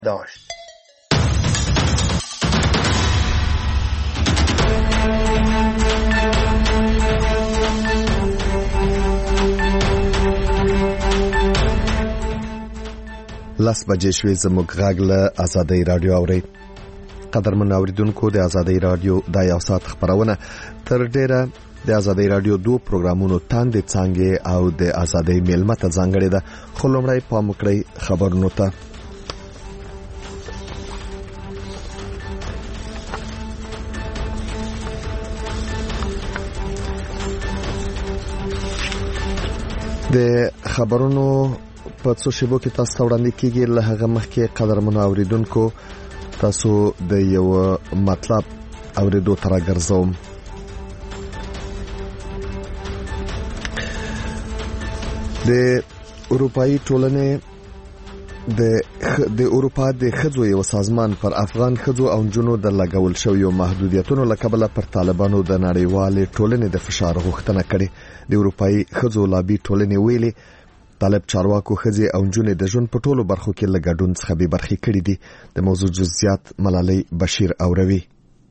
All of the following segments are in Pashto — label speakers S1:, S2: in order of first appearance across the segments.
S1: داشت.
S2: لس بجې شوې زموږ غږ له آزادۍ رادیو اورئ. قدرمن اوریدونکو، د آزادۍ رادیو د یو ساعت خبرونه تر ډیره د آزادۍ رادیو 2 پروګرامونو تاندې څنګه او د آزادۍ میلمه ته ځانګړې ده. خو لومړی پام وکړئ خبرونو ته. د خبرونو په څو شیبو کې تاسو ته وړاندې کیږي. له هغه مخکې قدرمن اوریدونکو، تاسو د یو مطلب اوریدو تر راګرځوم. د اروپאי ټولنې د اروپا د ښځو یو سازمان پر افغان ښځو او نجونو د لګول شویو محدودیتونو له کبله پر طالبانو د نړیوالې ټولنې د فشار غوښتنه کړې. د اروپאי ښځو لابي ټولنې ویلي طالب چارواکو ښځې او نجونې د ژوند په ټولو برخو کې له ګډون څخه بې برخې کړي دي. د موضوع جزئیات ملالۍ بشیر اوروي.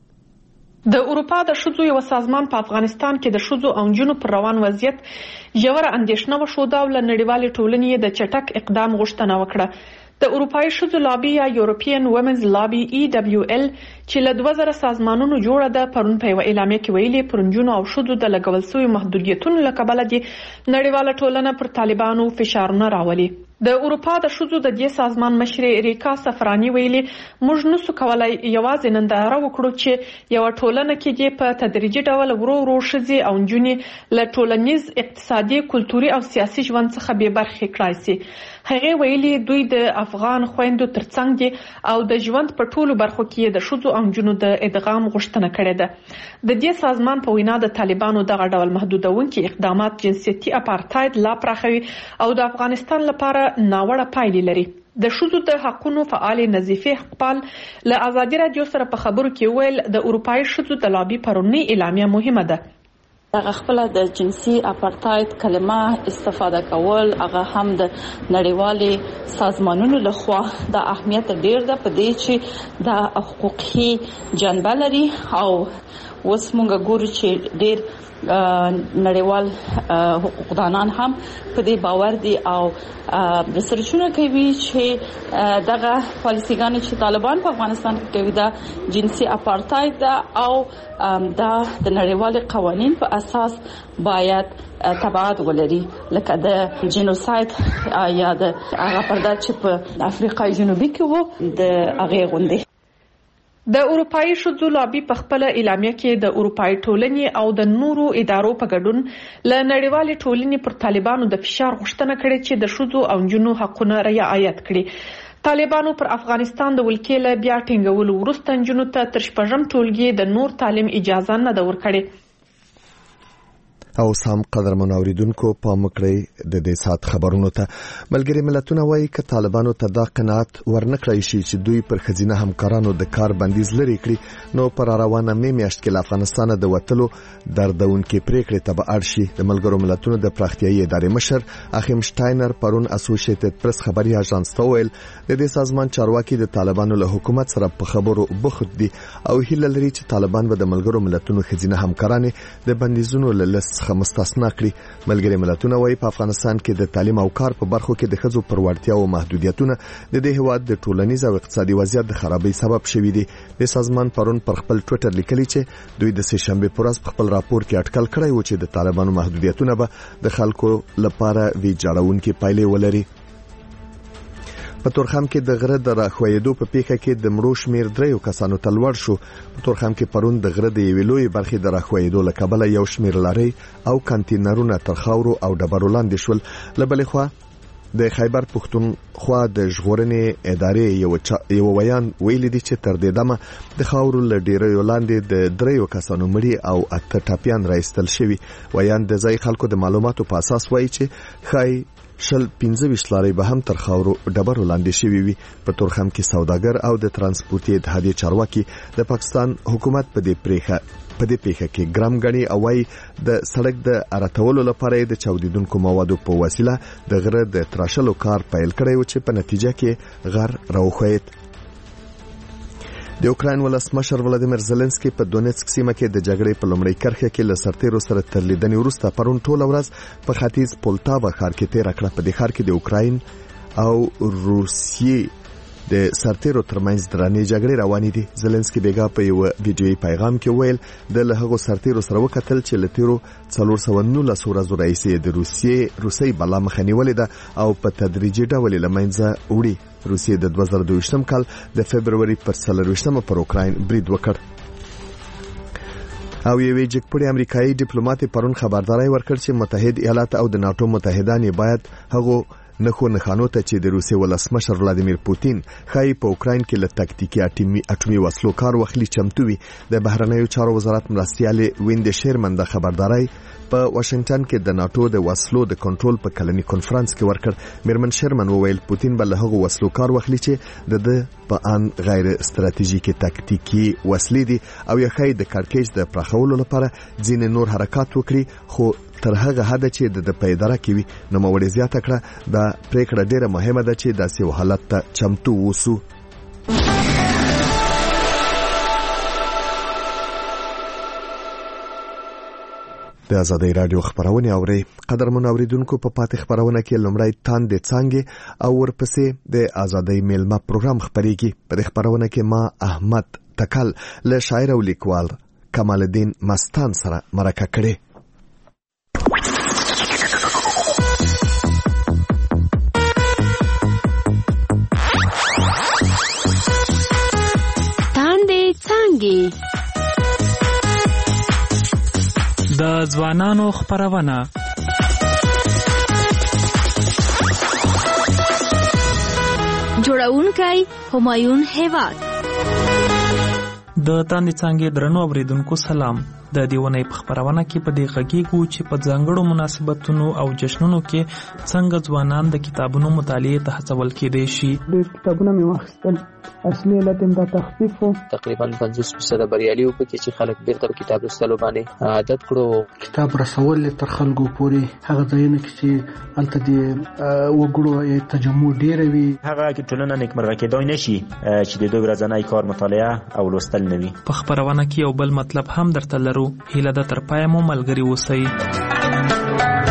S3: د اروپا د ښځو یو سازمان په افغانستان کې د ښځو او نجونو پر روان وضعیت ژوره اندېښنه وښوده او له نړیوالې ټولنې د چټک اقدام غوښتنه وکړه. د اروپאי ښځو لابي یا یورپین وومنز لابي EWL چې له 2000 سازمانونو جوړه ده، پرون په یو اعلامیه کې ویلي پر نجونو او ښځو د لګول شویو محدودیتونو له کبله دي نړیواله ټولنه پر طالبانو فشارونه راولي. د اروپا د ښځو د دې سازمان مشر ریکا سفرانی ویلي موږ نسو کولای یوازې ننداره وکړو چې یو ټولنه کې دې په تدریجي ډول ورو ورو ښځې او نجونې له ټولنیز، اقتصادي، کلتوري او سیاسي ژوند څخه بې برخې کړای شي. هغه ویلي دوی د افغان خويندو ترڅنګ دي او د ژوند په ټولو برخو کې د ښځو او نجونو د ادغام غوښتنه کړې ده. د دې سازمان په وینا د طالبانو دغه ډول محدودونکي اقدامات جنسيتي اپارټاید لا پراخوي او د افغانستان لپاره ناوړه پایلې لري. د ښځو د حقوقو فعال نظیفه حقپال له آزادۍ رادیو سره په خبرو کې ویل د اروپאי ښځو د لابي پرونی اعلامیه مهمه ده.
S4: هغه خپل د جنسي اپارټاید کلمه استفاده کول هغه هم د نړیوالې سازمانونو لخوا د اهمیت ډیر ده په دې چې د حقوقي جنبه لري او اوس موږ ګورو چې ډیر نړیوال حقوقدانان هم په دې باور دي او ریسرچونه کوي چې دغه پالیسیګانې چې طالبان په افغانستان کې کوي دا جنسي اپارټاید ده او دا د نړیوال قوانین په اساس باید تبعات ولري، لکه د جنوساید یا د هغه پرده چې په افریقا جنوبي کې وو د هغه غونډې.
S3: د اروپאי ښځو لابي په خپل اعلامیه کې د اروپאי ټولنې او د نورو ادارو په ګډون له نړیوالې ټولنې پر طالبانو د فشار غوښتنه کړې چې د ښځو او نجونو حقونه رعایت کړي. طالبانو پر افغانستان د ولکې له بیا ټینګولو وروسته نجونو ته تر شپږم ټولګي د نور تعلیم اجازه نه ده ورکړې.
S2: او سم قدرمن اوریدونکو، پام وکړئ د دې سات خبرونو ته. ملګری ملتونه وایي ک طالبانو ته دا قناعت ورنکړی شي چې دوی پر خزینه همکارانو د کار بندیز لري کړی، نو پر روانه میاشت کې له افغانستان د وټلو دردونکې پریکړې ته به اړ شي. د ملګرو ملتونو د پراختیایي ادارې مشر اخیم شټاینر پرون اسوسییټډ پریس خبري اژانس ته ویل د دې سازمان چارواکي د طالبانو له حکومت سره په خبرو بوخت دي او هیله لري چې طالبان به د ملګرو ملتونو خزینه همکارانه د بندیزونو له لست څخه مستثنا کړي. ملګری ملتونه وایي په افغانستان کې د تعلیم او کار په برخو کې د ښځو پر وړتیا او محدودیتونه د دې هیواد د ټولنیز او اقتصادي وضعیت د خرابۍ سبب شوي دي. د سازمان پرون پر خپل ټوئیټر لیکلي چې دوی د سه شنبه پر ورځ خپل راپور کې اټکل کړی و چې د طالبانو محدودیتونه به د خلکو لپاره ویجاړونکي پایلې ولري. په تورخم کې د غره د راخویدو په پیښه کې د مړو شمیر 3 کسانو ته لوړ شو. په تورخم کې پرون د غره د یوې لوی برخې د راخویدو له کبله یو شمیر لارې او کانټینرونه تر خاورو او ډبرو لاندې شول. له بلې خوا د خیبر پښتونخوا د ژغورنې ادارې یو ویان ویلي دی چې تر دې دمه د خاورو له ډیرو لاندې د 3 کسانو مړي او 8 ټاپیان راایستل شوي. ویان د ځای خلکو د معلوماتو په اساس وایي چې خای 15 لارې به هم تر خاورو ډبرو لاندې شوي وي. په تورخم کې سوداګر او د ترانسپورتي اتحادیې چارواکي د پاکستان حکومت په دې پیښه کې ګرام غني او وايي د سړک د اراتولو لپاره د چاودیدونکو موادو په وسیله د غره د تراشلو کار پیل کړی و چې په نتیجه کې غر راوخوید. د اوکراین ولسمشر ولادیمیر زيلنسکي په دونیتسک سیمه کې د جګړې په لومړۍ کرښه کې له سرتیرو سره تر لیدنې وروسته پرون ټول ورځ په ختیځ پولتاوا ښار کې تیر کړه. په دې ښار کې د اوکراین او روسیې د سرتیرو ترمنځ درنې جګړې روانې دي. زيلنسکي بیګا په یو ویډیويي پیغام کې ویل د لهغو سرتیرو سره وکتل چې لتیرو 419 ورځو راځي د روسي بلا مخه نیولې ده او په تدریجي ډول لمنځه وړي. روسیې د 2022 کال د فبرवरी پر 24 پر اوکراین برید وکړ. او یوې جګپړې امریکایي ډیپلوماټ پرون خبرداري ورکړ چې متحد ایالات او د ناتو متحدان باید هغه نخانو ته چې د روسیې ولسمشر ولادیمیر پوتین خای په اوکراین کې له تکتیکي اټومي وسلو کار واخلي چمتو وي. د بهرنیو چارو وزارت مرستیال ویند شیرمن د خبرداري په واشنگټن کې د ناتو د وسلو د کنټرول په کلنی کانفرنس کې ورکړ. میرمن شیرمن وویل پوتین بل هغه وسلو کار واخلي چې د په ان غیر استراتیژیکي تکتیکي وسلې دي او یې خای د کارکېج د پرخولو لپاره ځینې نور حرکت وکړي خو تر هغه حد چې د پیداره کوي. نو موړ زیاته کړه دا پریکړه ډیره مهمه ده چې داسې حالت ته چمتو ووسو. د آزادۍ رادیو خبرونه اوري. قدرمن اوریدونکو په پاتې خبرونه کې لمړی تاندې څنګه او ورپسې د آزادۍ میلمه پروګرام خبريږي. په خبرونه کې ما احمد تکل له شاعر او لیکوال کمال الدین مستان سره مرکه کړې.
S1: د ځوانانو خبرونه
S5: جوړونکی همایون هیواد.
S1: د تاندې څنګه درنو اوریدونکو سلام. د دیونې په خبرونه کې په دې غږیږو چې په ځانګړو مناسبتونو او جشنونو کې څنګه ځوانان د کتابونو مطالعه ته هڅول کېدای شي.
S6: د کتابونو مې واخیستل اصلي علت هم دا تخفیف وو.
S7: تقریبا 50% بریالي وو چې خلک بیرته کتاب لوستلو باندې عادت کړو.
S6: کتاب رسول تر خلکو پورې هغه ځایونه کې چې الته د وګړو تجمع ډیر وي
S8: هغه کې ټولنه نیکمرغه کېدای نشي چې د دوه ورځې کار مطالعه او لوستل نه وي.
S1: په خبرونه کې یو بل مطلب هم درته لرو. هیله ده تر پای مو ملګری اوسئ.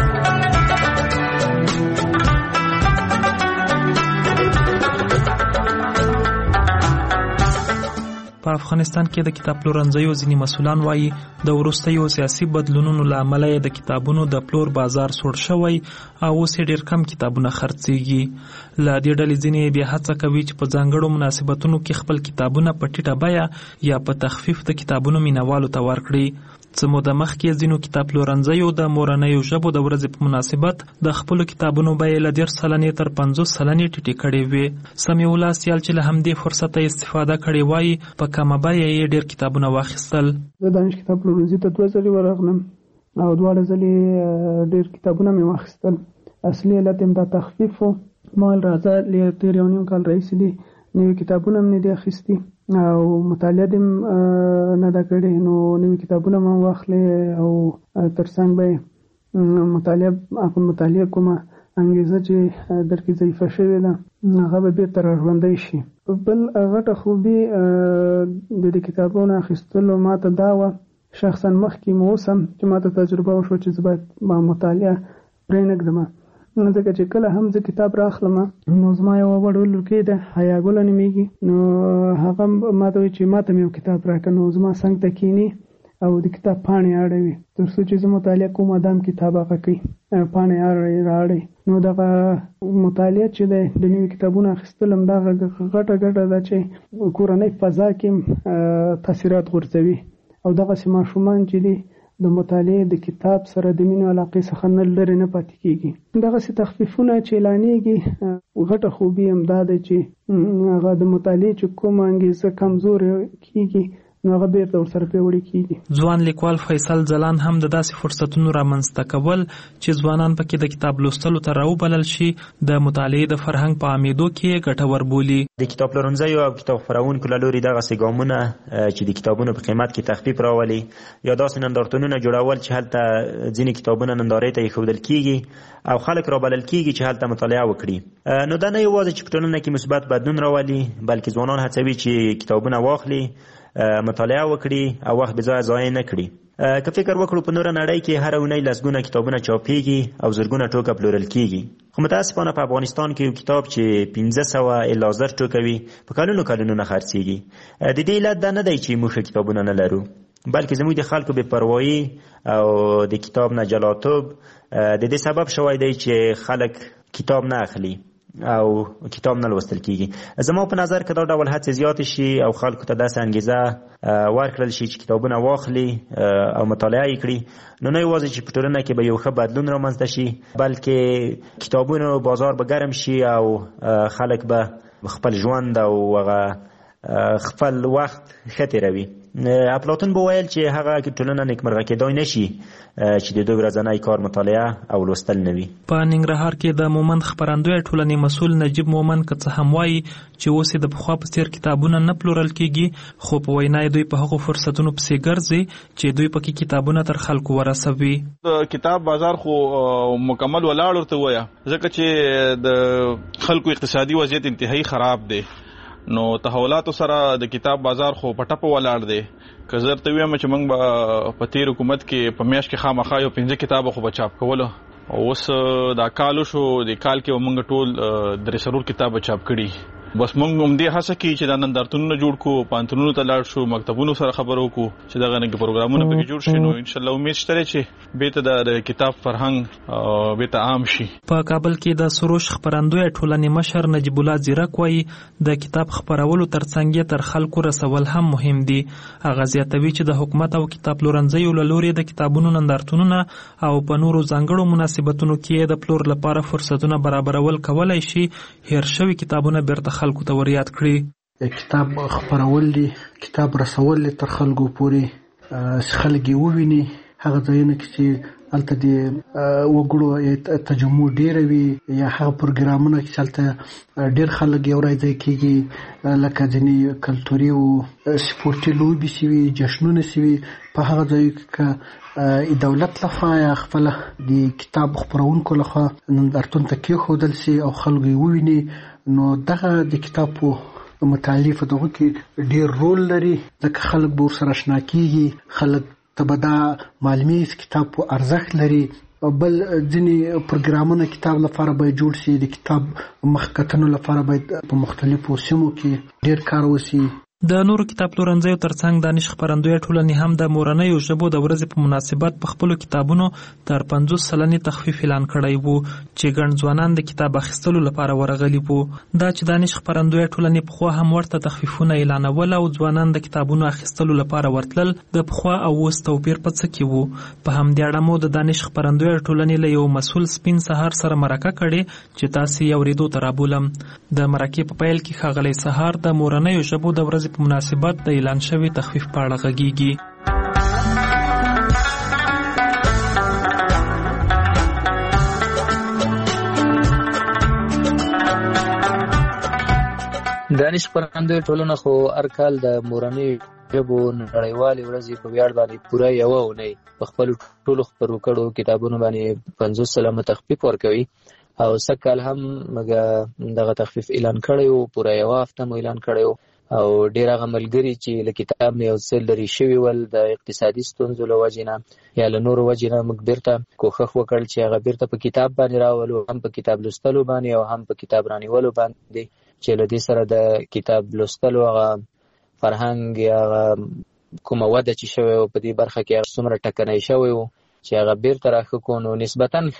S1: په افغانستان کې د کتاب پلورنځیو ځینې مسؤلان وایي د وروستیو سیاسي بدلونونو له امله د کتابونو د پلور بازار سوړ شوی او اوس ډېر کم کتابونه خرڅېږي. له دې ډلې ځینې بیا هڅه کوي چې په ځانګړو مناسبتونو کې خپل کتابونه په ټیټه بیه یا په تخفیف د کتابونو مینوالو ته ورکړي. څه موده مخکې ځینو کتاب پلورنځیو د مورنیو ژبو د ورځې په مناسبت د خپلو کتابونو بیې له 10% تر 50% ټیټې کړې وې. سمیع الله سیال چې له همدې فرصته استفاده کړې وایي په کمه بیه یې ډېر کتابونه واخیستل.
S6: زه دانش کتاب پلورنځي ته 2 ځلې ورغلم او 2 ځلې ډېر کتابونه مې واخیستل. اصلي علت هم دا تخفیف وو. مال راځه تیر یو نیم کال راهیسې دي نوي کتابونه مې دي اخیستي او مطالعه دې نه دا کړې نو نوي کتابونه مې واخلې او ترڅنګ به مطالعه کومه انګیزه چې درکې ضعیفه شوې ده هغه به بیرته راژوندی شي. بل غټه خوبي د دې کتابونو اخیستلو ماته دا وه شخصا مخکې مو اوسم چې ماته تجربه وشوه چې زه باید مطالعه پرېنږدم ځکه چې کله هم زه کتاب راخلم نو زما یو وړ لورکۍ ده حیا ګله نومیږي نو هغه ماته وایي چې ماته مې یو کتاب راکړه نو زما څنګ ته کښېني او د کتاب پاڼې اړوي تر څو چې زه مطالعه کوم ادم کتاب هغه کوي پاڼې راړي. نو دغه مطالعه چې د نوي کتابونو اخیستل هم دغه غټه ده چې کورنۍ فضا کې تاثیرات غورځوي او دغسې ماشومان چې دي د مطالعه د کتاب سره د مینې علاقې څخه نه لرې نه پاتې کېږي. دغسې تخفیفونه چې اعلانېږي غټه خوبي هم دا ده چې هغه د مطالعې چې کومه انګیزه کمزورې کېږي نو هغه بیرته ورسره پیوړی کیږي.
S1: ځوان لیکوال فیصل ځلان هم د داسې فرصتونو رامنځته کول چې ځوانان پکې د کتاب لوستلو ته راوبلل شي د مطالعې د فرهنګ په عامېدو کې ګټور بولي.
S8: د کتاب پلورنځیو او کتاب خپرونکو له لوري دغسې ګامونه چې د کتابونو په قیمت کې تخفیف راولي یا داسې نندارتونونه جوړول چې هلته ځینې کتابونه نندارې ته ایښودل کیږي او خلک رابلل کیږي چې هلته مطالعه وکړي. نو دا نه یوازې چې په ټولنه کې مثبت بدلون راولي بلکې ځوانان هڅوي چې کتابونه واخلي، مطالعه وکړي او وخت بې ځایه ضایع نه کړي. که فکر وکړو په نوره نړۍ کې هر اونۍ لسګونه کتابونه چاپیږي او زرګونه ټوکه پلورل کیږي، خو متاسفانه په افغانستان کې یو کتاب چې 1500 الا 1000 ټوکه وي په کلونو نه خرڅیږي. د دې علت دا نه دی چې موږ کتابونه نه لرو بلکې زموږ د خلکو بې پروایي او د کتاب نه جلاتوب د دې سبب شوی دی چې خلک کتاب نه اخلي او کتاب نه لوستل کیږي. زما په نظر که دا ډول هڅې زیات شي او خلکو ته داسې انګیزه ورکړل شي چې کتابونه واخلي او مطالعه یې کړي، نو نه یوازې چې په ټولنه کې به یو ښه بدلون رامنځته شي بلکې کتابونو بازار به ګرم شي او خلک به خپل ژوند او خپل وخت ښه تېروي. افلاطون به ویل چې هغه ټولنه نیکمرغه کېدای نشي چې د 2 ورځنی کار مطالعه او لوستل نه وي.
S1: په ننګرهار کې د مومند خپرندوی ټولنې مسؤل نجیب مومند که څه هم وایي چې اوس د پخوا په څېر کتابونه نه پلورل کېږي، خو په وینا دوی په هغو فرصتونو پسې ګرځي چې دوی پکې کتابونه تر خلکو ورسوي.
S9: کتاب بازار خو مکمل ولاړ ورته وایه ځکه چې د خلکو اقتصادي وضعیت انتهایی خراب دی، نو تحولاتو سره د کتاب بازار خو په ټپه ولاړ دی. که زه درته ووایم چې موږ به په تېر حکومت کې په میاشت کې خامخا یو 15 کتابه خو به چاپ کولو، اوس دا کال وشو، د کال کې به موږ ټول 3 کتابه چاپ کړي. بس موږ هم دې هڅه کوي چې دا نندارتونونه جوړ کړو، پوهنتونونو ته لاړ شو، مکتبونو سره خبرې وکړو چې دغه نږدې پروګرامونه پکې جوړ شي. نو انشاءالله امید شته چې بیرته د کتاب فرهنګ بیرته عام شي.
S1: په کابل کې د سروش خپرندوی ټولنې مشر نجیب الله زیرک وایي د کتاب خپرولو ترڅنګ تر خلکو رسول هم مهم دي. هغه زیاتوي چې د حکومت او کتاب پلورنځیو له لوري د کتابونو نندارتونونه او په نورو ځانګړو مناسبتونو کې د پلور لپاره فرصتونه برابرول کولای شي هیر شوي کتابونه بیرته خلکو ته ور یاد کړي.
S10: کتاب خپرول دي، کتاب رسول دي تر خلکو پورې خلک یې وویني. هغه ځایونه کې چې هلته د وګړو تجمع ډېره وي یا هغه پروګرامونه چې هلته ډېر خلک یو ځای کېږي، لکه ځینې کلتوري او سپورټي لوبې شوي، جشنونه شوي، په هغه ځایو کې دولت لخوا یا خپله د کتاب خپرونکو لخوا نندارتون ته کېښودل شي او خلکو یې وویني، نو دغه د کتاب په مطالعې په دغه کې ډېر رول لري ځکه خلک به ورسره اشنا کېږي، خلک ته به دا معلومي کتاب په ارزښت لري. بل ځینې پروګرامونه کتاب لپاره باید جوړ شي، د کتاب مخکتنو لپاره باید په مختلفو سیمو کې ډېر کار وشي.
S1: د نورو کتاب پلورنځیو ترڅنګ دانش خپرندوی ټولنې هم د مورنیو ژبو د ورځې په مناسبت په خپلو کتابونو تر 50% تخفیف اعلان کړی وو چې ګڼ ځوانان د کتاب اخیستلو لپاره ورغلي وو. دا چې دانش خپرندوی ټولنې پخوا هم ورته تخفیفونه اعلانول او ځوانان د کتابونو اخیستلو لپاره ورتلل، د پخوا او اوس توپیر په څه کې وو؟ په همدې اړه مو د دانش خپرندوی ټولنې له یو مسؤل سپین سهار سره مرکه کړې چې تاسې یې اورېدو ته رابولم. د مرکې په پیل کې ښاغلی سهار د مورنیو ژبو د ورځې په مناسبت د اعلان شوي تخفیف په اړه غږیږي.
S7: دانش خپرندوی ټولنه خو هر کال د مورنیو ژبو نړیوالې ورځې په ویاړ باندې پوره یوه اونۍ په خپلو ټولو خپرو کړو کتابونو باندې 50% تخفیف ورکوي او سږکال هم موږ دغه تخفیف اعلان کړی و، پوره یوه هفته مو اعلان کړی و او ډېر هغه ملګري چې له کتاب نه یو څه لرې شوي ول د اقتصادي ستونزو له وجې نه یا له نورو وجې نه موږ بیرته کوښښ وکړ چې هغه بیرته په کتاب باندې راولو، هم په کتاب لوستلو باندې او هم په کتاب رانیولو باندې، چې له دې سره د کتاب لوستلو هغه فرهنګ یا کومه وده چې شوی و په دې برخه کې هغه څومره ټکنی شوی و چې هغه بیرته راښه کړو، نو نسبتاً ښه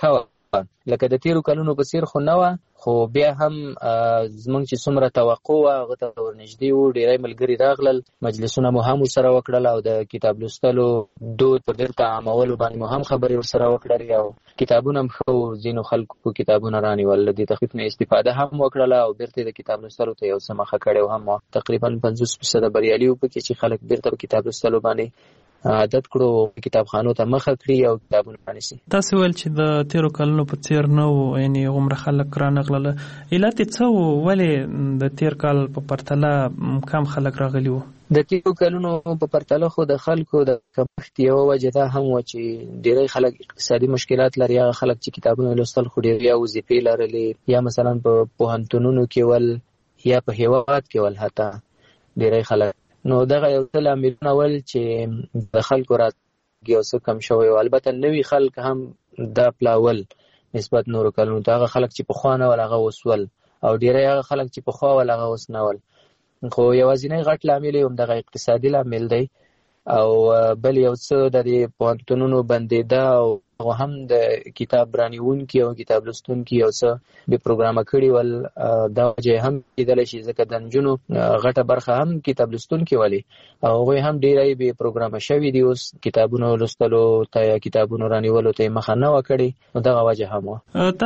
S7: لکه د تیرو کلونو په څیر خو نه وه، خو بیا هم زمونږ چې څومره توقع وه هغه ته ورنږدې وو. ډېری ملګري راغلل، مجلسونه مو هم ورسره وکړل او د کتاب لوستلو دود په بیرته عامولو باندې مو هم خبرې ورسره وکړلې او کتابونه هم ښه وو. ځینو خلکو کتابونه رانیول، د دې تخفیف نه استفاده هم وکړله او بیرته د کتاب لوستلو ته یو څه مخه کړې هم. تقریبا 50% بریالي وو پکې چې خلک بیرته په کتاب لوستلو باندې عادت کړو، کتابخانو ته مخه کړي او کتابونه رانیسي.
S1: تاسو ویل چې د تیرو کلونو په څیر نه وو، یعنې عمره خلک رانغلله. علت یې څه وو؟ ولې د تیر کال په پرتله کم خلک راغلي وو؟
S7: د تیرو کلونو په پرتله خو د خلکو د کمښت یوه وجه دا هم وه چې ډېری خلک اقتصادي مشکلات لري. هغه خلک چې کتابونه لوستل خو ډېر یا وظیفې لرلې یا مثلا په پوهنتونونو کې ول یا په هېواد کې ول حتی ډېری خلک. نو دغه یو څه لاملونه ول چې د خلکو راتګ یو څه کم شوی و. البته نوي خلک هم دا پلاول نسبت نورو کلونو ته. هغه خلک چې پخوا نه ول هغه اوس ول او ډېری هغه خلک چې پخوا ول هغه اوس نه ول. خو یوازینی غټ لامل یې هم دغه اقتصادي لامل دی او بل یو څه د دې پوهنتونونو بندېده او هم د کتاب رانیونکي او کتاب لوستونکي یو څه بې پروګرامه کړي ول. دا وجه هم کېدلی شي ځکه د نجونو غټه برخه هم کتاب لوستونکي ولې او هغوی هم ډېری بې پروګرامه شوي دي. اوس کتابونو لوستلو ته یا کتابونو رانیولو ته یې مخه نه وه کړې، نو دغه وجه هم وه.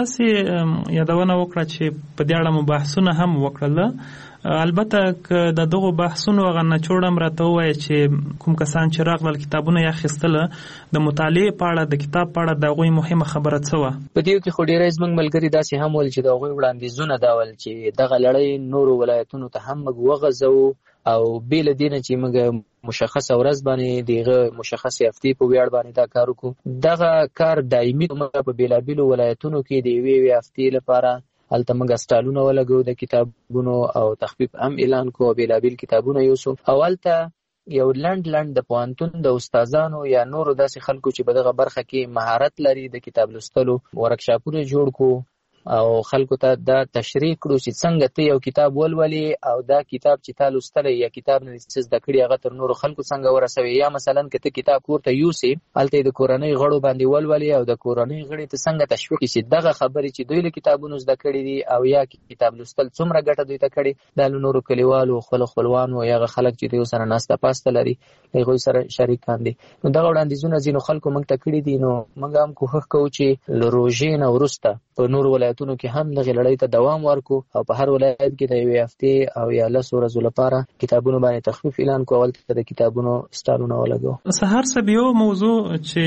S1: تاسې یادونه وکړه چې په دې اړه مو بحثونه هم وکړل. البته که د دغو بحثونو هغه نچوړ هم راته ووایه چې کوم کسان چې راغلل کتابونه یې اخیستله د مطالعې په اړه د کتاب په اړه د هغوی مهمه خبره څه وه؟
S7: په دې کې خو ډېری زموږ ملګري داسې هم ول چې د هغوی وړاندیزونه دا ول چې دغه لړۍ نورو ولایتونو ته هم موږ وغځوو او بې له دې نه چې موږ مشخصه ورځ باندې دغه مشخصې هفتې په ویاړ باندې دا کار وکړو. دغه کار دایمي موږ په بېلابېلو ولایتونو کې د یوې هفتې لپاره هلته موږ سټالونه ولګو د کتابونو او تخفیف هم اعلان کو او بېلابېل کتابونه یوسو او هلته یو لنډ د پوهنتون د استادانو یا نورو داسې خلکو چې په دغه برخه کې مهارت لري د کتاب لوستلو ورکشاپونه جوړ کو او خلکو ته دا تشریح کړو چې څنګه ته یو کتاب ولولې او دا کتاب چې تا لوستلی یا کتاب نه څه زده کړي هغه تر نورو خلکو څنګه ورسوي. یا مثلا که ته کتاب کور ته یوسې هلته یې د کورنۍ غړو باندې ولولې او د کورنۍ غړي ته څنګه تشویق کړي چې دغه خبرې چې دوی له کتابونو زده کړي دي او یا کتاب لوستل څومره ګټه دوی ته کړي دا له نورو کلیوالو خپلو خپلوانو یا هغه خلک چې دوی سره ناسته پاسته لري هغوی سره شریکان دي. نو دغه وړاندیزونه ځینو خلکو موږ ته کړي دي. نو موږ هم کوښښ کوو چې له روژې نه وروسته په نورو ولایتونو کې هم دغه لړۍ ته دوام ورکو او په هر ولایت کې د یوې هفتې او یا 10 ورځو لپاره کتابونو باندې تخفیف اعلان کول ته د کتابونو سټالونه ولګو.
S1: سهار صاحب یو موضوع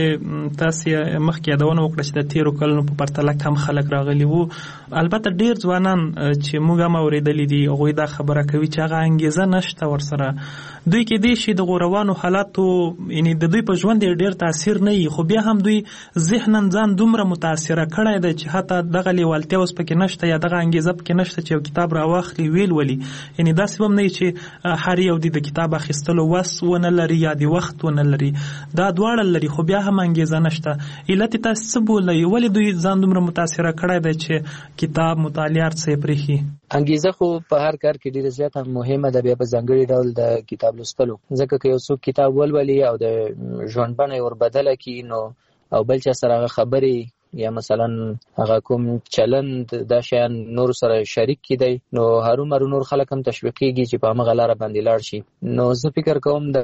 S1: چې تاسو مخکې یادونه وکړه چې د تیرو کلونو په پرتله کم خلک راغلي وو. البته ډیر ځوانان چې موږ هم اورېدلي دي هغوی دا خبره کوي چې هغه انګیزه نشته ورسره. دوی کې دې شي د روانو حالاتو یعنی د دوی په ژوند ډیر تاثیر نه وي خو بیا هم دوی ذهناً ځان دومره متاثره کړی دی چې حتی دغه لیوالتیا اوس پکې نشته یا دغه انګیزه پکې نشته چې یو کتاب راواخلي ویل ولي. یعنی داسې هم نه وي چې هر یو د کتاب اخیستلو وس ونه لري یا د وخت ونه لري. دا دواړه لري خو بیا هم انګیزه نشته. علت یې تاسو څه بولئ؟ ولې دوی ځان دومره متاثره کړی دی چې کتاب مطالعه څه یې پرېښي؟
S7: انګیزه خو په هر کار کې ډیره زیاته مهمه ده، بیا په ځانګړي ډول د کتاب لوستلو. ځکه که یو څوک کتاب ولولي او د ژوند بڼه یې وربدله کړي نو او بل چا سره هغه خبرې یا مثلا هغه کوم چلند دا شیان نور سره شریک کیدی نو هرومرو نور خلک هم تشویقیږي چې په هغه لاره باندې لاړ شي. نو زه فکر کوم د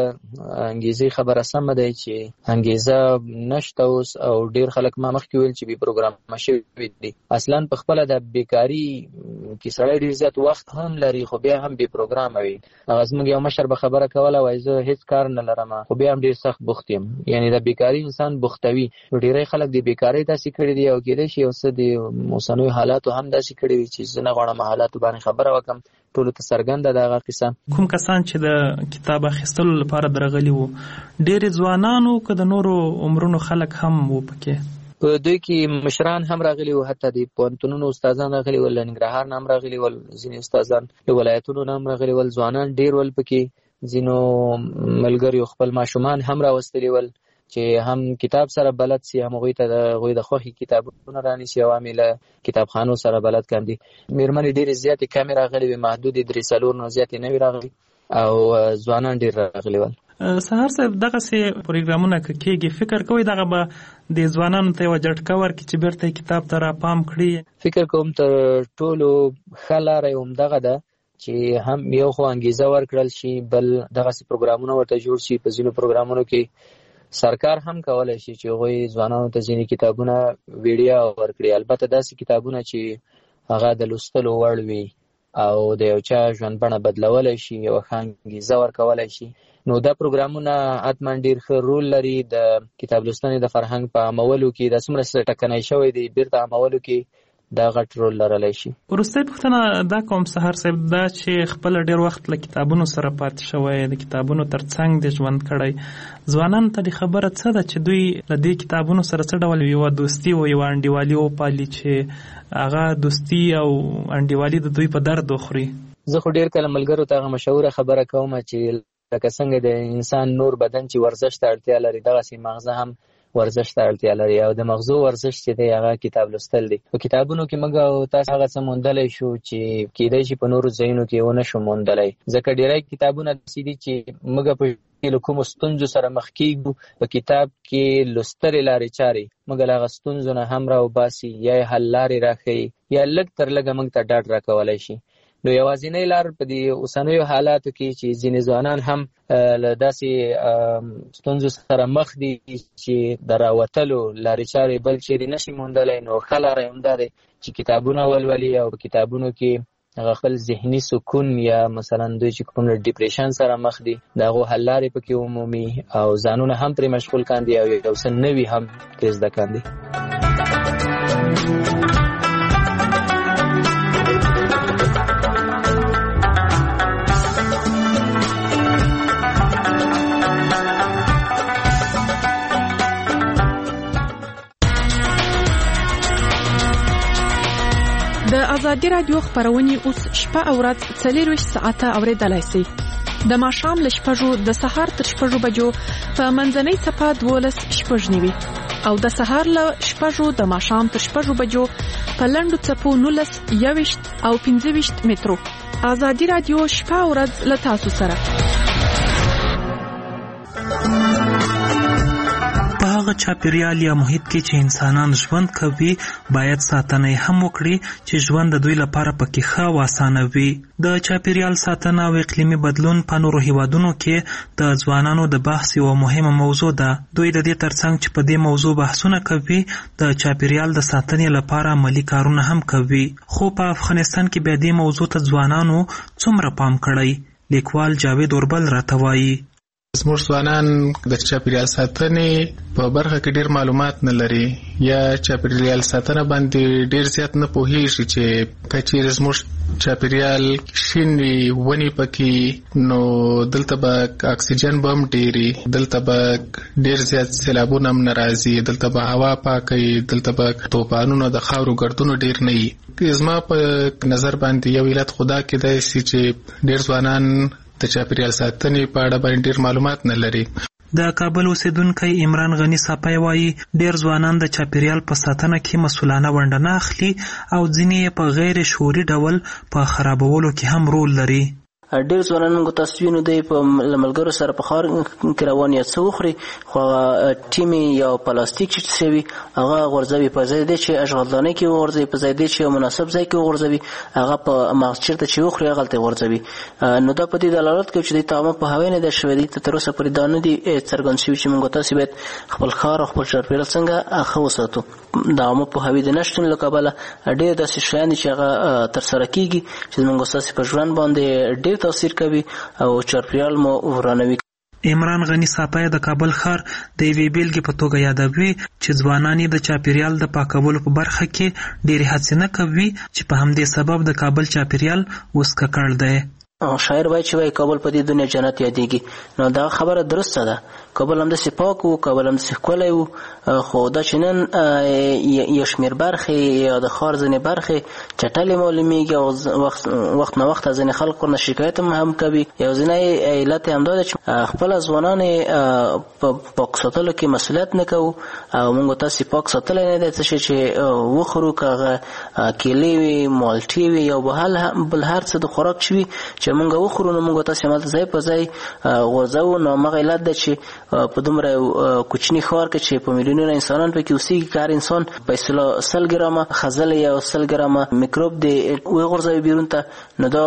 S7: انګیزې خبره سمه ده چې انګیزه نشته اوس او ډیر خلک ما مخکې ویل چې بې پروګرامه شوي دي. اصلا په خپله د بیکاري کې سړی ډیر زیات وخت هم لري خو بیا هم بې پروګرامه وي. هغه زموږ یو مشر به خبره کوله وایي زه هیڅ کار نه لرم خو بیا هم ډیر سخت بوخت یم. یعنی د بیکاري انسان بوختوي. ډیری خلک د بیکاري داسې کړي دي او کېدای شي یو څه د اوسنیو حالاتو هم داسې کړي وي چې زه نه غواړم حالاتو باندې خبره وکړم. ټولو ته څرګنده ده هغه قصه.
S1: کوم کسان چې د کتاب اخیستلو لپاره درغلي وو ډېرې ځوانانو که د نورو عمرونو خلک هم وو پکې؟
S7: په دوی کې مشران هم راغلي وو، حتی د پوهنتونونو استادان راغلي ول، له ننګرهار نه هم راغلي ول، ځینې استادان له ولایتونو نه هم راغلي ول، ځوانان ډېر ول پکې. ځینو ملګریو خپل ماشومان هم راوستلي ول چې هم کتاب سره بلد سي، هم هغوی ته د هغوی د خوښې کتابونه رانیسي او هم یې له کتابخانو سره بلد کاندي. مېرمنې ډېرې زیاتې کمې راغلي وې، محدودې 3-4 نه زیاتې نه وې راغلي او ځوانان ډېر راغلي ول.
S1: سهار صاحب دغه سي پروګرامونه کېږي فکر کوي دغه به د ځوانانو ته وجټکا ورکړي چې بیرته کتاب ته را پام کړي؟
S7: فکر کوم تر ټولو ښه لاره یې همدغه ده چې هم یو خو انګیزه ورکړل شي، بل دغه سي پروګرامونه ورته جوړ شي. په ځینو پروګرامونو کې سرکار هم کولای شي چې هغوی ځوانانو ته ځینې کتابونه ویډیا ورکړي، البته داسې کتابونه چې هغه د لوستلو وړ وي او د یو چا ژوند بڼه بدلولی شي، یو ښه انګیزه ورکولی شي. نو دا پروګرامونه حتما ډېر ښه رول لري د کتاب لوستنې د فرهنګ په عمولو کې. دا څومره ټکنی شوی دی بیرته عمولو کې دا غټ رول لرلی شي.
S1: وروستۍ پوښتنه دا کوم سهار صاحب دا چې خپله ډېر وخت له کتابونو سره پاتې شوی، د کتابونو تر څنګ د ژوند کړی، ځوانانو ته د خبره څه ده چې دوی له دې کتابونو سره څه ډول یوه دوستي او یوه انډیوالي وپالي چې هغه دوستي او انډیوالي د دوی په درد وخوري؟
S7: زه خو ډېر کله ملګرو ته هغه مشهوره خبره کوم چې لکه څنګه د انسان نور بدن چې ورزش ته اړتیا لري، دغسې مغزه هم ورزش ته اړتیا لري، او د مغزو ورزش چې دی هغه کتاب لوستل دی. په کتابونو کې موږ او تاسو هغه څه موندلی شو چې کیدای شي په نورو ځایونو کې ونه شو موندلی، ځکه ډېری کتابونه داسې دي چې موږ په له کومو ستونزو سره مخ کیږو، په کتاب کې لوستلې لارې چارې موږ له هغه ستونزو نه هم راوباسي، یا یې حل لارې راښیي، یا لږ تر لږه موږ ته ډاډ راکولی شي. نو یوازینۍ لار په دې اوسنیو حالاتو کې چې ځینې ځوانان هم له داسې ستونزو سره مخ دي چې د راوتلو لارې چارې بل چیرې نشي موندلی، نو ښه لاره یې همدا دی چې کتابونه ولولي او په کتابونو کې هغه خپل ذهني سکون یا مثلا دوی چې کوم ډیپریشن سره مخ دي د هغو حل لارې پکې ومومي او ځانونه هم پرې مشغول کاندي او یو څه نوي هم ترې زده کاندي.
S3: د ازادي رادیو خبرونه اوس شپه او ورځ 24 ساعته اوریدلای شئ. د ماښام له 6 د سهار تر 6 بجو په منځنۍ صفه 12 شپږنیوي او د سهار له 6 د ماښام تر 6 بجو په لنډو صفو 19 21 او 25 مترو. ازادي رادیو شپه او ورځ له تاسو سره.
S1: په هغه چاپیریال یا محیط کې چې انسانان ژوند کوي باید ساتنه هم وکړي چې ژوند د دوی لپاره پکې ښه او اسانه وي. د چاپیریال ساتنه او اقلیمي بدلون په نورو هیوادونو کې د ځوانانو د بحث یوه مهمه موضوع ده. دوی د دې ترڅنګ چې په دې موضوع بحثونه کوي د چاپیریال د ساتنې لپاره عملي کارونه هم کوي. خو په افغانستان کې بیا دې موضوع ته ځوانانو څومره پام کړی؟ لیکوال جاوید اوربل راته وایي
S11: زموږ ځوانان د چاپیریال ساتنې په برخه کې ډېر معلومات نه لري یا چاپیریال ساتنه باندې ډېر زیات نه پوهېږي چې که چیرې زموږ چاپیریال شین وي، ونې پکې، نو دلته به اکسیجن به هم ډېر، دلته به ډېر زیات سیلابونه هم نه راځي، دلته به هوا پاکه وي، دلته به طوفانونه د خاورو ګردونو ډېر نه وي. زما په نظر باندې یو علت خو دا کیدای شي چې ډېر ځوانان د چاپیریال ساتنې په اړه باندې ډېر معلومات نه لري.
S1: د کابل اوسیدونکی عمران غنی ساپی وایي ډېر ځوانان د چاپیریال په ساتنه کې مسؤلانه ونډه نه اخلي او ځینې یې په غیر شعوري ډول په خرابولو کې هم رول لري.
S12: ډېر ځوانان موږ تاسو وینو دی په ملګرو سره په ښار کې روان یا څه وخوري خو ټیمې یا پلاستیک چې شوي هغه غورځوي په ځای دی چې اشغالدانۍ کې وغورځوي، په ځای دی چې مناسب ځای کې وغورځوي، هغه په مغز چېرته چې وخوري هغلته غورځوي. نو دا په دې دلالت کوي چې د تعامل په هوی نه دی شوی دی. تر اوسه پورې دا نه دي څرګند شوي چې موږ تاسو باید خپل ښار او خپل چاپېریال څنګه ښه وساتو. د عامه پوهاوي د نشتون له کبله ډېر داسې شیان چې هغه ترسره کېږي چې موږ ستاسو په ژوند باندې ډېر تاثیر کوي او چاپیریال مو ورانوي.
S1: عمران غنی ساپی د کابل ښار د یوې بیلګې په توګه یادوي چې ځوانان د چاپیریال د پاکولو په برخه کې ډېرې هڅې نه کوي چې په همدې سبب د کابل چاپیریال اوس ککړ دی.
S12: شاعر وایي چې وایي کابل په دې دنیا جنت یادېږي. نو دا خبره درسته ده. کابل همداسې پاک وو، کابل همداسې ښکلی وو، خو دا چې نن یو شمېر برخې یا د ښار ځینې برخې چټلې معلومېږي او وخت نه وخت ځینې خلک ورنه شکایت هم کوي. یو ځینې علت یې همدا ده چې خپله ځوانان په پاک ساتلو کې مسؤلیت نه کوو او موږ تاسې پاک ساتلی نه دی. څه شی چې وخورو که هغه کیلې وي، مالټې وي یا بل هر څه د خوراک چې وي چې چې موږ وخورو نو موږ تاسو مالته ځای په ځای غورځو. نو مغه علت ده چې په دومره کوچني ښار کې چې په میلیونونو انسانان پکې اوسېږي، کار انسان په اصطلاح 100 ګرامه خزل یا 100 ګرامه میکروب دی وغورځوي بیرون ته، نو دا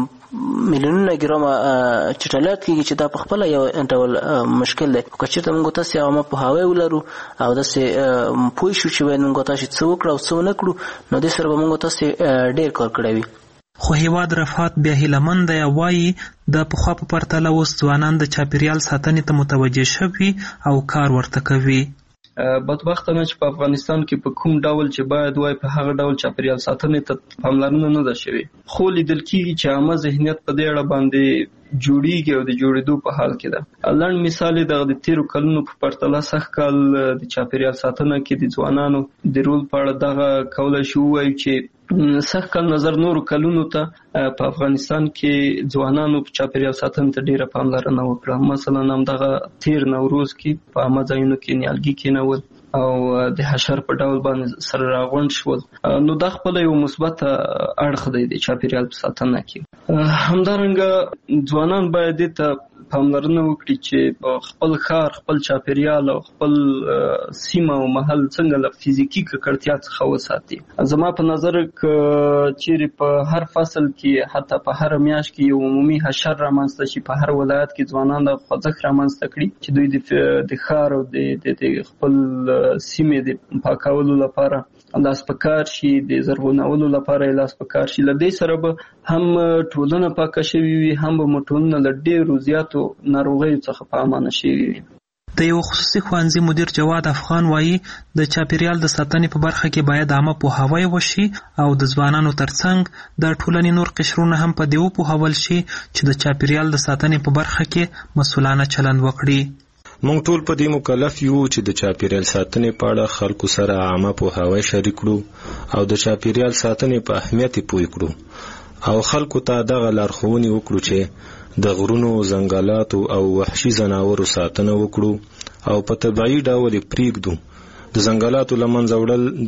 S12: میلیونونه ګرامه چټلیات کېږي چې دا په خپله یو ډول مشکل دی. که چېرته موږ تاسې عامه پوهاوی ولرو او داسې پوه شو چې باید موږ تاسې څه وکړو او څه ونه کړو، نو دې سره به موږ تاسې ډېر کار کړی وي.
S1: خو هیواد رفعت بیا هیلهمند دی، وایي د پخوا په پرتله اوس ځوانان د چاپیریال ساتنې ته متوجه شوي او کار ورته کوي.
S13: بدبختانه چې په افغانستان کې په کوم ډول چې باید وای په هغه ډول چاپیریال ساتنې ته پاملرنه نه ده شوې، خو لیدل کېږي چې عامه ذهنیت په دې اړه باندې جوړیږي او د جوړېدو په حال کې ده. لنډ مثال یې د تیرو کلونو په پرتله سږ کال د چاپیریال ساتنه کې د ځوانانو د رول په اړه دغه کولی شو ووایو چې سږ کال نظر نورو کلونو ته په افغانستان کې ځوانانو په چاپیریال ساتنې ته ډېره پاملرنه وکړه. مثلا همدغه تیر نوروز کې په عامه ځایونو کې نیالګي کېنول او د حشر په ډول باندې سره راغونډ شول، نو دا خپله یو مثبت اړخ دی د چاپیریال په ساتنه کې. همدارنګه ځوانان باید دې ته پاملرنه وکړي چې خپل ښار، خپل چاپیریال او خپل سیمه او محل څنګه له فزیکي ککړتیا څخه وساتي. زما په نظر که چیرې په هر فصل کې حتی په هر میاشت کې یو عمومي حشر رامنځته شي، په هر ولایت کې ځوانان د خوځښت رامنځته کړي چې دوی د ښار او د خپل سیمې د پاکولو لپاره لاس په کار شي، د زرغونولو لپاره یې لاس په کار شي. له دې سره به هم ټولنه پاکه شوې وي، هم به مو ټولنه له ډېرو زیاتو ناروغیو څخه په امانه شوې وي.
S1: د یو خصوصي ښوونځي مدیر جواد افغان وایي د چاپیریال د ساتنې په برخه کې باید عامه پوهاوی وشي او د ځوانانو ترڅنګ د ټولنې نور قشرونه هم په دې وپوهول شي چې د چاپیریال د ساتنې په برخه کې مسؤلانه چلند وکړي.
S14: مونږ ټول په دې مکلف یو چې د چاپیریال ساتنې په اړه خلکو سره عامه پوهاوی شریک کړو او د چاپیریال ساتنې په اهمیت پوه کړو او خلکو ته دغه لارښوونې وکړو چې د غرونو، ځنګلاتو او وحشي ځناورو ساتنه وکړو او په طبیعي ډول یې پرېږدو. د ځنګلاتو له منځه وړل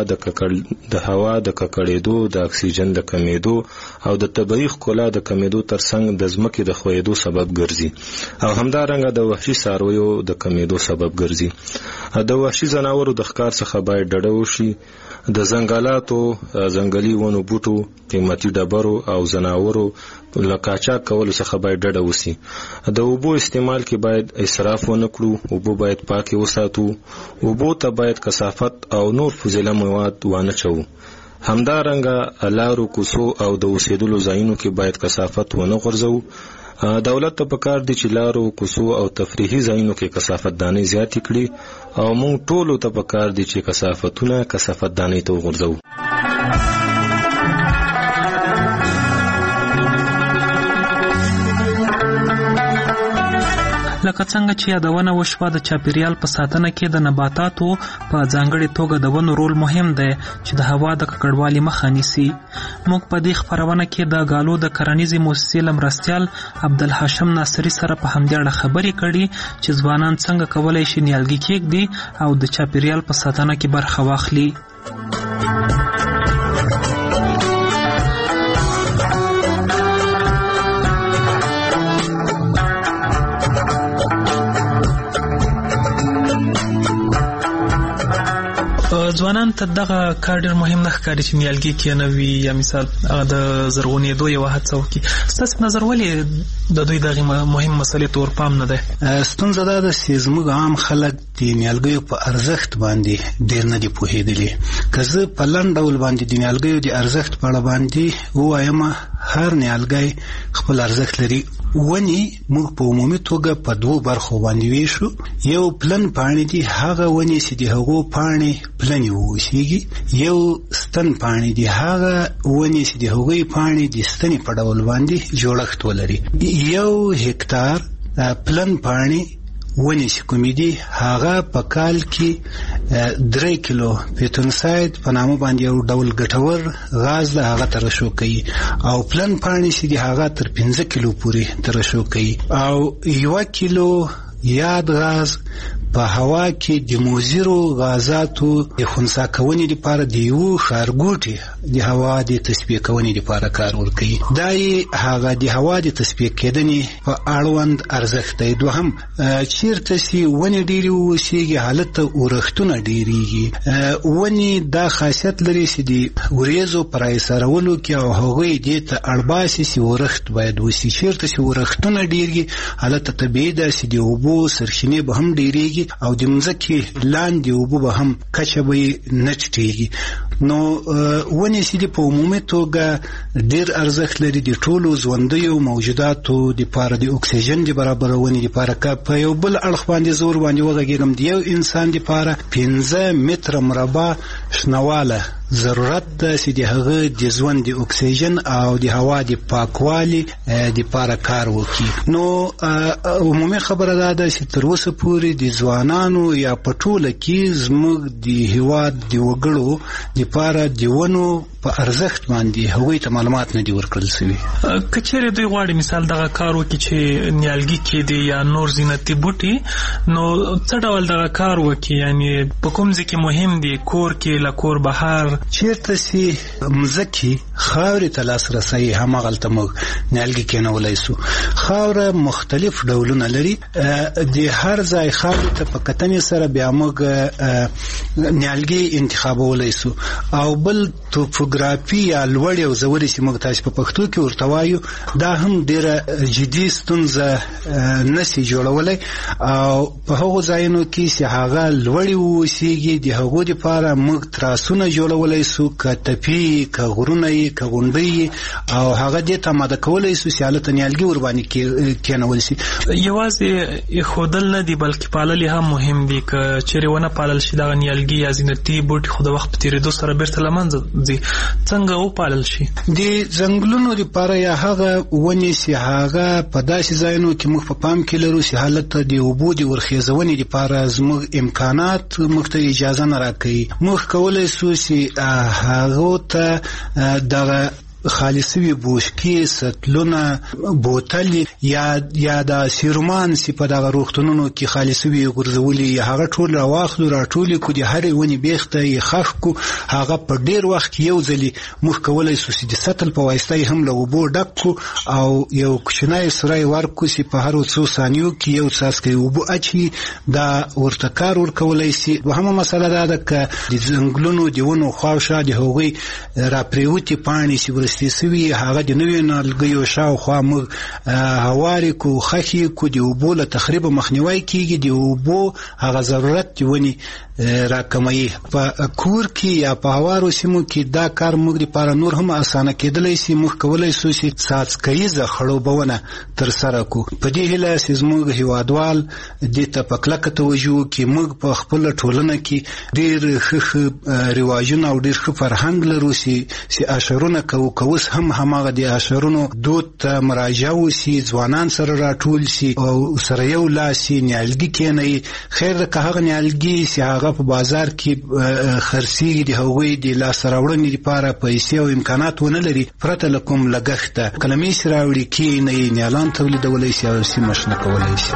S14: د هوا د ککړېدو، د اکسیجن د کمیدو او د طبیعي ښکلا د کمیدو ترڅنګ د ځمکې د ښویېدو سبب ګرځي او همدارنګه د وحشي څارویو د کمیدو سبب ګرځي. د وحشي ځناورو د ښکار څخه باید ډډه وشي. د ځنګلاتو، ځنګلي ونو بوټو، قیمتي ډبرو او ځناورو له قاچاق کولو څخه باید ډډه وشي. د اوبو استعمال کې باید اسراف ونه کړو، اوبه باید پاکې وساتو، اوبو ته باید کثافت او نور فضله مواد وانه چوو. همدارنګه لارو، کوڅو او د اوسېدلو ځایونو کې باید کثافت ونه غورځوو. دولت ته پکار دی چې لارو، کوڅو او تفریحي ځایونو کې کثافت دانۍ زیاتې کړي او موږ ټولو ته پکار دی چې کثافت دانۍ ته وغورځوو.
S1: لکه څنګه چې یادونه وشوه د چاپیریال په ساتنه کې د نباتاتو په ځانګړې توګه د ونو رول مهم دی چې د هوا د ککړوالي مخه نیسي. موږ په دې خپرونه کې د غالو د کرنیزې مؤسسې له مرستیال عبدالحاشم ناصري سره په همدې اړه خبرې کړي چې ځوانان څنګه کولی شي نیالګي کېږدي او د چاپیریال په ساتنه کې برخه واخلي. ځوانان ته دغه کار ډېر مهم نه ښکاري چې نیالګي کېنوي یا مثال هغه د زرغونېدو یوه هڅه وکړي. ستاسې نظر ولې د دوی دغې مهم مسلې ته ورپام نه دی؟
S10: ستونزه دا ده چې زموږ عام خلک د نیالګیو په ارزښت باندې ډېر نه دي پوهېدلي. که زه په لنډ ډول باندې د نیالګیو د ارزښت په اړه باندې ووایم، هر نیالګی خپل ارزښت لري. ونې موږ په عمومي توګه په دوو برخو باندې ویشو. یو پلن پاڼې دي، هغه ونې چې د هغو پاڼې پلنې واوسېږي. یو ستن پاڼې دي، هغه ونې چې د هغوی پاڼې د ستنې په ډول باندې جوړښت ولري. یو هکتار پلن پاڼې ونې چې کومې دي هغه په کال کې 3 کیلو پیتونساید په نامه باندې یو ډول ګټور غاز له هغه ترشح کوي او پلن پاڼې چې دي هغه تر 15 کیلو پورې ترشح کوي او 1 کیلو یاد غاز
S15: په هوا کې د موزیرو غازاتو د خنثی کونې لپاره د یو ښارګوټي د هوا د تصفیه کونې لپاره کار ورکوي. دا هغه د هوا د تصفیه کېدنې په اړوند ارزښت دی. دوهم چیرته چې ونې ډېرې واوسېږي هلته اورښتونه ډېرېږي. ونې دا خاصیت لري چې د وریځو په راایسارولو کې او هغوی دې ته اړ باسي چې اورښت باید وسي. چیرته چې اورښتونه ډېرېږي هلته طبیعي ده چې د اوبو سرچینې به هم ډېرېږي او د مځکې لاندې اوبه به هم کچه به یې نه ټیټېږي. نو ونې چې په عمومي توګه ډېر ارزښت لري د ټولو ژوندیو موجوداتو دپاره د اکسیجن د برابرونې دپاره. که په یو بل اړخ باندې زور باندې وغږېږم د یو انسان دپاره 5 متره مربع شنواله ضرورت ده چې د هغه د ژوند د اکسیجن او د هوا د پاکوالي دپاره کار وکړي. نو عمومي خبره دا ده چې تر اوسه پورې د ځوانانو یا په ټوله کې زموږ د هېواد د وګړو دپاره د ونو په ارزښت باندې هغوی ته معلومات نه دي ورکړل شوي.
S1: که چیرې دوی غواړي مثال دغه کار وکړي چې نیالګي کېدي یا نور زینتي بوټي، نو څه ډول دغه کار وکړي؟ یعنې په کوم ځای کې مهم دي؟ کور کې، له کور بهر؟
S15: چیرته چې مځکې خاورې ته لاسرسی هماغلته موږ نیالګي کېنولی سو. خاوره مختلف ډولونه لري. د هر ځای خاورې ته په کتنې سره بیا موږ نیالګي انتخابولی سو. او بل توپوګرافي یا لوړې او ژورې چې موږ تاسو په پښتو کې ورته وایو، دا هم ډېره جدي ستونزه نشي جوړولی. او په هغو ځایونو کې چې هغه لوړې واوسېږي د هغو دپاره موږ تراسونه جوړولی سو، که تپې، که غرونه یې، که غونډۍ او هغه دې ته آماده کولی سو چې هلته نیالګي ورباندې کېنول شي.
S1: یوازې ایښودل نه دي بلکې پالل هم مهم دي. که چیرې ونه پالل شي دغه نیالګي یا زینتي بوټي خو د وخت په تېرېدو سره بیرته له منځه ځي، څنګه وپالل شي؟
S15: د ځنګلونو لپاره یا هغه ونې چې هغه په داسې ځایونو کې موږ په پام کې لرو چې هلته د اوبو د ورخیزونې لپاره زموږ امکانات موږ ته اجازه نه راکوي. موږ کولی سو چې هغو ته دغه خالصوي بوشکې، سطلونه، بوتل یا د سیرومان چې په دغه روغتونونو کې خالصوي غورځولي، هغه ټول راواخلو، راټولې کړو، د هرې ونې بیخته یې خښ کړو. هغه په ډېر وخت کې یو ځلې موږ کولی سو چې د سطل په واسطه یې هم له اوبو ډک کړو او یو کوچنی سوری ورکړو چې په هرو څو ثانیو کې یو څاڅکی اوبه اچوي. دا ورته کار ورکولی شي. دوهمه مسله دا ده که د ځنګلونو د ونو خواوشا د هغوی راپرېوتې پاڼې چې سوي هغه د نویو نیالګیو شاوخوا موږ هوارې کو، خښې کو، د اوبو له تخریبه مخنیوی کېږي. د اوبو هغه ضرورت د ونې راکموي. په کور کې یا په هوارو سیمو کې دا کار موږ لپاره نور هم اسانه کېدلی شي. موږ کولی سو چې څاڅکیزه خړوبونه ترسره کړو. په دې هیله چې زموږ هیوادوال دې ته په کلکه توجه وکړي. موږ په خپله ټولنه کې ډېر ښه رواجونه او ډېر ښه فرهنګ لرو چې اشرونه کوو. اوس هم هماغه د اشرونو دود ته مراجعه وشي، ځوانان سره راټول شي او سره یو لاس شي، نیالګي کېنوي. خیر ده که هغه نیالګي چې هغه په بازار کې خرڅېږي د هغوی د لاسته راوړنې لپاره پیسې او امکانات ونه لري، پرته له کوم لګښته کلمې چې راوړي کېنوي، نیالان تولیدولی شي او سیمه شنه کولی شي.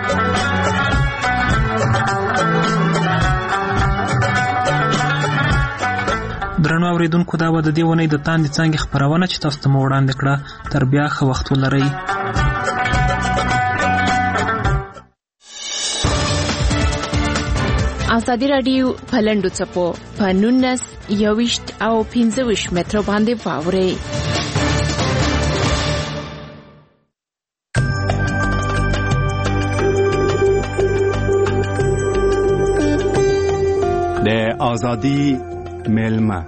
S1: درنو اوریدونکو، دا به د دې ونې د تاندې څانګې خپرونه چې تاسو ته مو وړاندې کړه. تر بیا ښه وخت ولرئ.
S16: ازادي راډیو په لنډو څپو په 19 21 او 25 مترو باندې واورئ.
S17: د ازادي میلمه.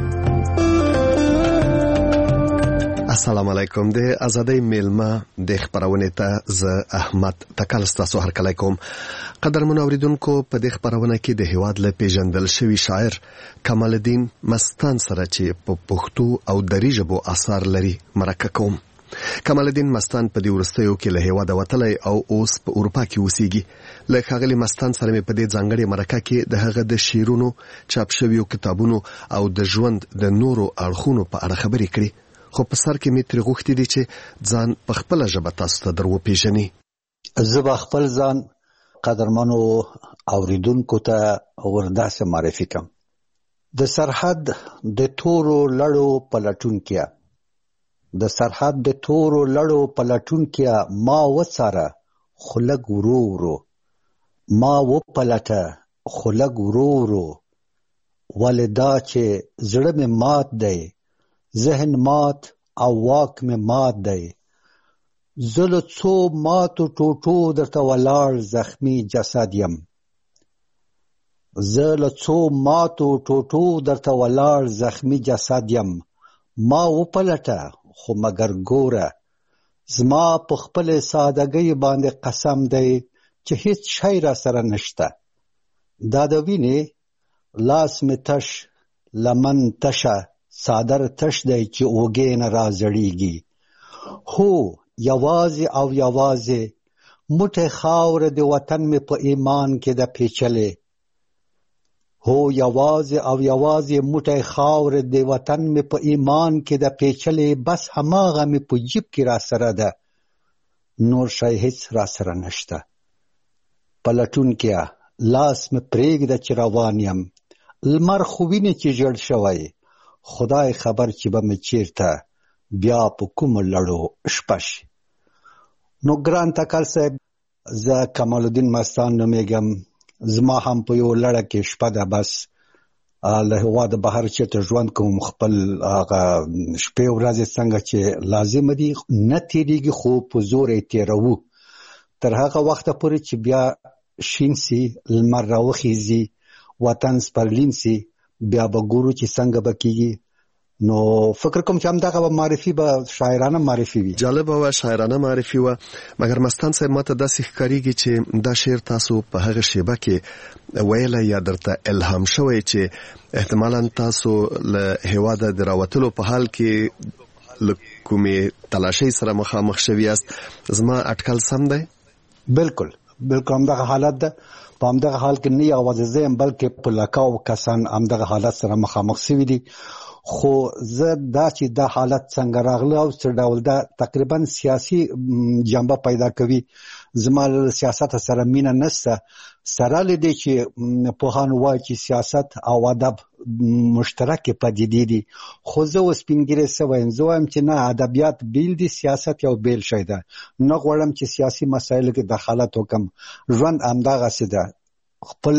S2: السلام علیکم. د ازادۍ میلمه د خبرونه ته زه احمد تکل ستاسو هرکلی کوم. قدرمن اوریدونکو، په دې خبرونه کې د هیواد له پیژندل شوی شاعر کمال الدین مستان سره چې په پښتو او دری ژبو اثار لري مرکه کوم. کمال الدین مستان په دې وروستیو کې له هیواده وتلی او اوس په اروپا کې اوسېږي. له ښاغلي مستان سره مې په دې ځانګړې مرکه کې د هغه د شعرونو، چاپ شویو کتابونو او د ژوند د نورو اړخونو په اړه خبرې کړې. خو په سر کې مې ترې غوښتي دي چې ځان په خپله ژبه تاسو ته در وپېژني.
S18: زه به خپل ځان قدرمنو اوریدونکو ته ورداسه معرفي کوم. د سرحد د تورو لړو پلټونکیا، د سرحد د تورو لړو پلټونکیا ما وڅاره خلګ ورو ورو، ما وپلټه خلګ ورو ورو، ولدا چې زړه مې مات دی، ذهن مات او واک مې مات دی، زه له څو ماتو ټوټو درته ولاړ زخمی جسد یم، زه له څو ماتو ټوټو درته ولاړ زخمی جسد یم، ما وپلټه خو مگر ګوره، زما په خپل سادګۍ باندې قسم دی چې هیڅ شی را سره نشته، دا د وینې لاس مې تش، لمن تشه، صادر تش دی چې اوږې نه را زړیږي، هو یوازې او یوازې موټی خاوره د وطن مې په ایمان کې ده پیچلې، هو یوازې او یوازې موټی خاوره د وطن مې په ایمان کې ده پیچلې، بس هماغه مې په جیب کې را سره ده، نور شی هیڅ را سره نشته. پلټونکیا لاس مې پرېږده چې روان یم، لمر خو وینې چې ژړ شوی، خدای خبر چې به مې چیرته بیا په کومو لړو شپه شي. نو ګران تکل صاحب، زه کمال الدین مستان نومیږم، زما هم په یو لړه کې شپه ده، بس له هېواده بهر چېرته ژوند کوم، خپل هغه شپې ورځې څنګه چې لازمه دي نه تېرېږي، خو په زور یې تېروو تر هغه وخته پورې چې بیا شین سي، لمر راوخیږي، وطن سپرلین سي، بیا به ګورو چې څنګه به کېږي. نو فکر کوم چې همدغه معرفي به شاعرانه معرفي وي.
S2: جالبه وه، شاعرانه معرفي وه، مګر مستان صاحب ماته داسې ښکارېږي چې دا شعر تاسو په هغه شیبه کې ویلی یا درته الهام شوی چې احتمالا تاسو له هېواده د راوتلو په حال کې له کومې تلاشۍ سره مخامخ شوي یاست. زما اټکل سم دی؟
S18: بالکل بالکل همدغه حالت ده. په همدغه حال کې نه یوازې زه یم بلکې په لکاو کسان همدغه حالت سره مخامخ شوي دي. خو زه دا چې دا حالت څنګه راغله او څه ډول ده تقریبا سیاسي جنبه پیدا کوي. زما له سیاست سره مینه نشته، سره له دې چې پوهان وایي چې سیاست او ادب مشترکې پدیدې دي، خو زه اوس سپینږیری شوی یم. زه وایم چې نه، ادبیات بیل دي، سیاست یو بیل شی ده. نه غواړم چې سیاسي مسایلو کې دخالت وکم. ژوند همدغسې ده، خپل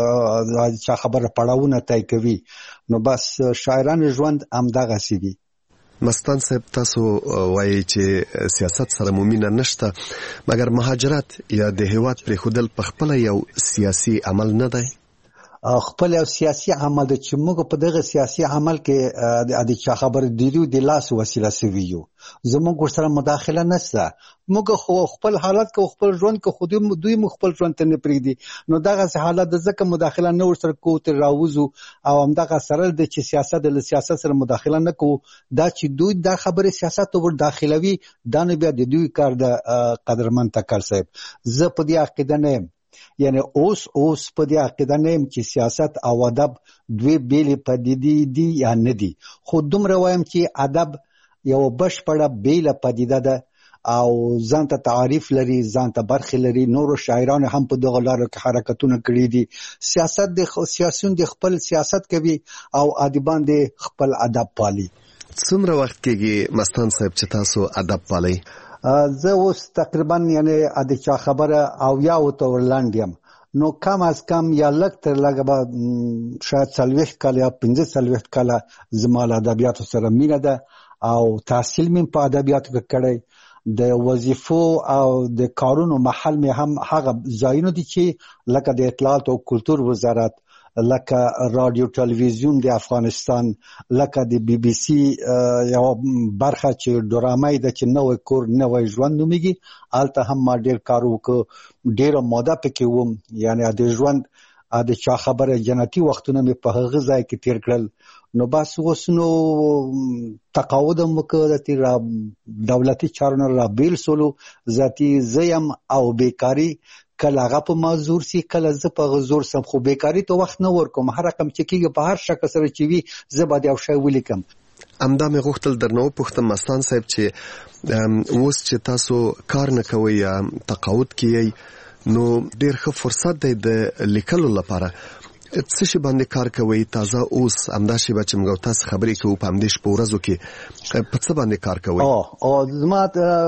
S18: چا خبره پړاوونه طی کوي. نو بس شاعران ژوند همدغسې دي.
S2: مستان صاحب، تاسو وایي چې سیاست سره مو مینه نشته، مګر مهاجرت یا د هېواد پرېښودل پخپله یو سیاسي عمل نه دی؟
S18: خپل یو سیاسي عمل دی چې موږ په دغه سیاسي عمل کې د چا خبره دیدو د لاس وسیله سوي یو. زموږ ورسره مداخله نشته، موږ خو خپل حالت کو خپل ژوند کو خو دوی مو خپل ژوند ته نه پرېږدي. نو دغسې حالت د ځکه مداخله نه ورسره کوو، ترې راوځو او همدغه سره د چې سیاست له سیاست سره مداخله نه کوو. دا چې دوی دا خبرې سیاست ته ور داخلوي، دا نه بیا د دوی کار د قدرمن تکل صاحب. زه په دې عقیده نه یم، یعنی اوس په دې عقیده نه یم چې سیاست او ادب دوی بیلې پدیدې دي یا نه دي. خو دومره وایم چې ادب یو بشپړه بیله پدیده ده او ځان ته تعریف لري، ځان ته برخې لري. نورو شاعرانو هم په دغه لارو کې حرکتونه کړي دي. سیاسیون د خپل سیاست کوي او ادیبان د خپل ادب پالي.
S2: څومره وخت کېږي مستان صاحب چې تاسو ادب پالئ؟
S18: زه اوس تقریبا یعنی د چا خبره او یا ته ورلاند یم، نو کم از کم یا لږ تر لږه به شاید 40 کاله یا 45 کاله زما له ادبیاتو سره مینه ده او تحصیل مې په ادبیاتو کې کړی. د وظیفو او د کارونو محل مې هم هغه ځایونه دي چې لکه د اطلاعات او کلتور وزارت، لکه رادیو ټلویزیون د افغانستان، لکه د بی بی سی یو برخه چې ډرامه ده چې نوی کور نوی ژوند نومیږي، هلته هم ما ډیر کار وکړ، ډیره موده پکې وم. یعنی د ژوند د چا خبره جنتي وختونه مې په هغه ځای کې تیر کړل. نو بس اوس نو تقاعد هم وکړ، دولتي چارو نه را بیل سولو، ذاتي زه یم او بیکاري کله هغه په ما زور سي، کله زه په هغه زور سم. خو بیکاري ته وخت نه ورکوم، هر رقم چې کېږي په هر شکل سره چې وي زه باید یو شی ولیکم.
S2: همدا مې غوښتل درنه وپوښتم مستان صاحب چې اوس چې تاسو کار نه کوئ یا تقاعد کې یئ، نو ډیر ښه فرصت دی د لیکلو لپاره. څه شي باندې کار کوي تازه اوس همدا شی چې موږ تاسو خبرې کوو په همدې شپه ورځو کې په څه باندې کار کوي؟
S18: زما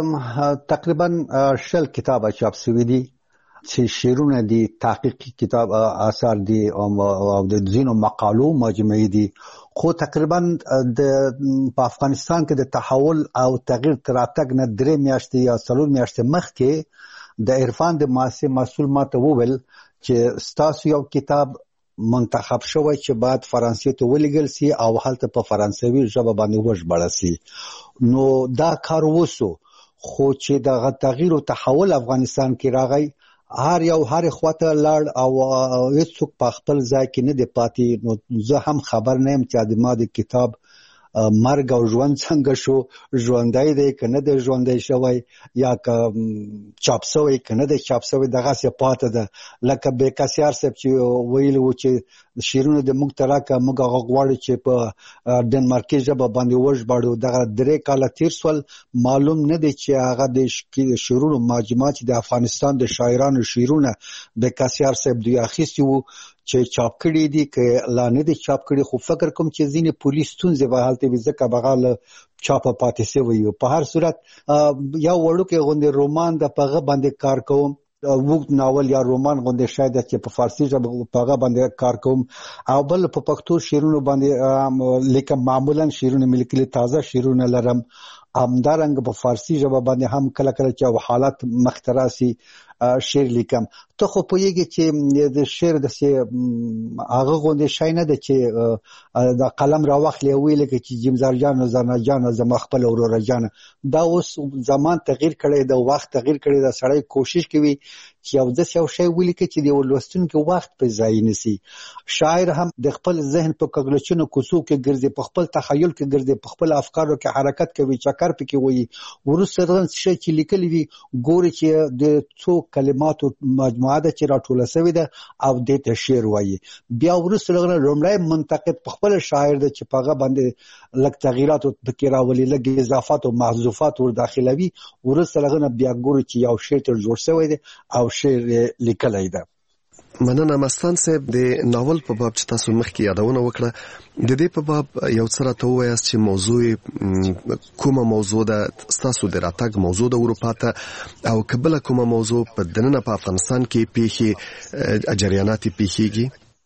S18: تقریبا 10 کتابه چاپ شوي دي چې شعرونه دي، تحقیقي کتاب آثار دي او د ځینو مقالو مجموعه دي. خو تقریبا په افغانستان کې د تحول او تغییر تراتګ نه 3 میاشتې یا 4 میاشتې مخکې د عرفان د مؤسسې مسؤل ماته وویل چې ستاسو یو کتاب منتخب شوی چې بعد فرانسې ته ولېږل سي او هلته په فرانسوي ژبه باندې وژباړل سي. نو دا کار وسو، خو چې د تغییر او تحول افغانستان کې راغی، هر خواته لاړ او هیڅوک په خپل ځای کې نه دی پاتې. نو زه هم خبر نه یم چې د ما د کتاب مرګ او ژوند څنګه شو، ژوندای دی کنه د ژوندای شوی یا چاپ شوی کنه د چاپ شوی، دغه څه پاتې ده. لکه بیکاسیار صاحب چې ویلو چې شیرونه د موږ تراکه موږ غواړو چې په ډنمارکي ژبه باندې وژباړو. دغه 3 کال تیر سول، معلوم نه دی چې هغه د شیرونو مجموعه چې د افغانستان د شاعرانو شیرونه بیکاسیار صاحب دوی اخیستي وو چې چاپ کړي دي که لا نه دي چاپ کړي. خو فکر کوم چې ځینې پولیس ستونزې به هلته وي ځکه بغاله چاپه پاتې شوی وي. په هر صورت یو وړوکی غوندې رومان د پغه باندې کار کوم، وګت ناول یا رومان غوندې شاید چې په فارسی ژبه پغه باندې کار کوم، او بل په پښتو شعرونو باندې لیکم. معمولا شعرونه ملکلي تازه شعرونه لرم، همدارنګ په فارسی ژبه باندې هم کله کله چې حالات مختراسي شعر لیکم. ته خو پوهیږي چې د شعر د هغه غوندې شای نه ده چې د قلم راوخلې ویل کې چې جیمزار جان او زانا جان زما خپل ورور جان. دا اوس زمان تغییر کړي، د وخت تغییر کړي، د سړی کوشش کوي چې یو ځس یو شی ولیکي چې د ولوستونکو وخت په ځای نسی. شاعر هم د خپل ذهن په کګلچونو کوڅو کې ګرځي، په خپل تخیل کې ګرځي، په خپل افکارو کې حرکت کوي، چکر پکې وایي. ورسره شي چې لیکلي وي ګوري چې د څو کلماتو مجموعه ده چې راټوله شوې ده او د ته شعر وایي. بیا ورسره لومړی منتقد په خپل شاعر ده چې پاغه باندې لږ تغییرات پکې راولي، لږ اضافات او محذوفات ور داخلوي. ورسره بیا ګوري چې یو شعر تر جوړ شوی دی او شعر لیکلی ده.
S2: مننه مستان صاحب. د ناول په باب چې تاسو مخکې یادونه وکړه، د دې په باب یو څه راته ووایاست چې موضوع کومه موضوع ده؟ تاسو د راتګ موضوع د اروپا ته او کبله کومه موضوع په دننه په افغانستان کې پیښې جریانات پیښیږي؟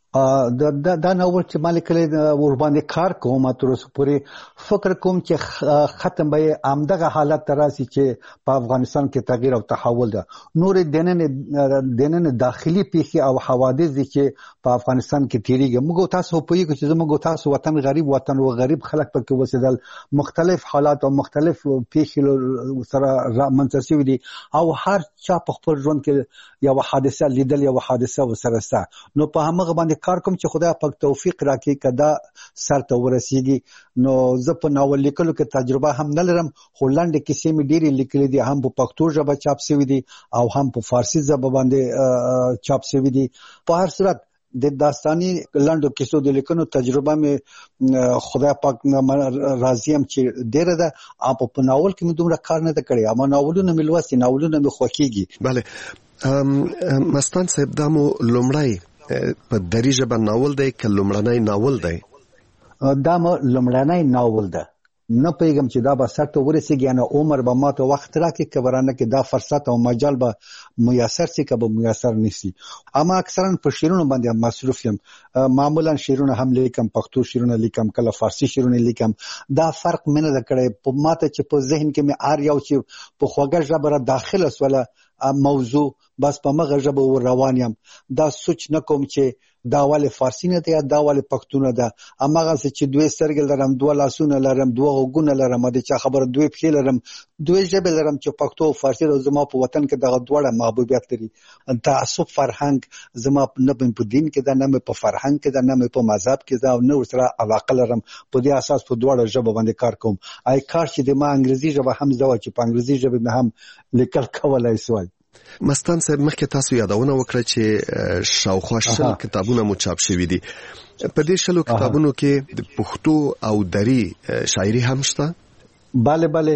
S18: دا ناول چې مالک له ور باندې کار کوم تر اوسه پورې فکر کوم چې ختم به امدغه حالت تراسي چې په افغانستان کې تغییر او تحول ده. نور دننه داخلي پیښې او حوادث دي چې په افغانستان کې تیریږي. موږ تاسو په یوه چې موږ تاسو وطن غریب خلک پکې وسیدل، مختلف حالات او مختلف پیښې سره منځسوي دي او هر چا په خپل ژوند کې یو حادثه لیدل، یو حادثه وسره سره. نو په هغه باندې کار کوم چې خدای پاک توفیق راکړي کدا سر ته ورسیږي. نو زه په ناول لیکلو کې تجربه هم نه لرم، خو لاندې کیسې مې ډېرې لیکلې دي، هم په پښتو ژبه چاپ شوي دي او هم په فارسی ژبه باندې چاپ شوي دي. په هر صورت د داستاني لاندو کیسو د لیکنو تجربه مې خدای پاک راضي یم چې ډېره ده. په ناول کې مې دومره کار نه ده کړی، اما ناولونه مې لوستي، ناولونه مې خوښیږي.
S2: بله مستان صاحب، دا مو لومړی په دری ژبه ناول دی که لومړنی ناول دی؟
S18: دا مو لومړنی ناول ده. نه پیغام چې دا به سر ته ورسیږي، نه عمر به ماته وخت راکړي کبرانه کې دا فرصت او مجال به میسر سي که به میسر نشي. اما اکثرا په شعرونو باندې مصروف یم. معمولا شعرونه هم لیکم، پښتو شعرونه لیکم، کله فارسی شعرونه لیکم. دا فرق مې نه کړی په ماته چې په ذهن کې مې ار یو چې په خوږه ژبه را داخله سوله موضوع بس په مغه ژبه ور روان یم. دا سوچ نه کوم چې دا ول فارسی نه دی یا دا ول پښتو نه ده. امغه چې دوه سترګې لرم، دوه لاسونه لرم، دوه غوږونه لرم، د چا خبره دوه پښې لرم، دوه ژبه لرم چې پښتو او فارسی د زما په وطن کې دغه دوړه محبوبیت لري. تعصب فرهنګ زما نه په دین کې ده، نه په فرهنګ کې ده، نه په مذهب کې ده، او نه ورسره علاقه لرم. په دې اساس په دوړه ژبه باندې کار کوم. آی کار چې د ما انګریزي ژبه هم زده چې په انګریزي ژبه مې هم لیکل کولای سوای.
S2: مستان صاحب، مخکې تاسو یادونه وکړه چې شاوخوا 10 کتابونه مو چاپ شوي دي. په دې 10 کتابونو کې د پښتو او دری شاعري هم شته؟
S18: bale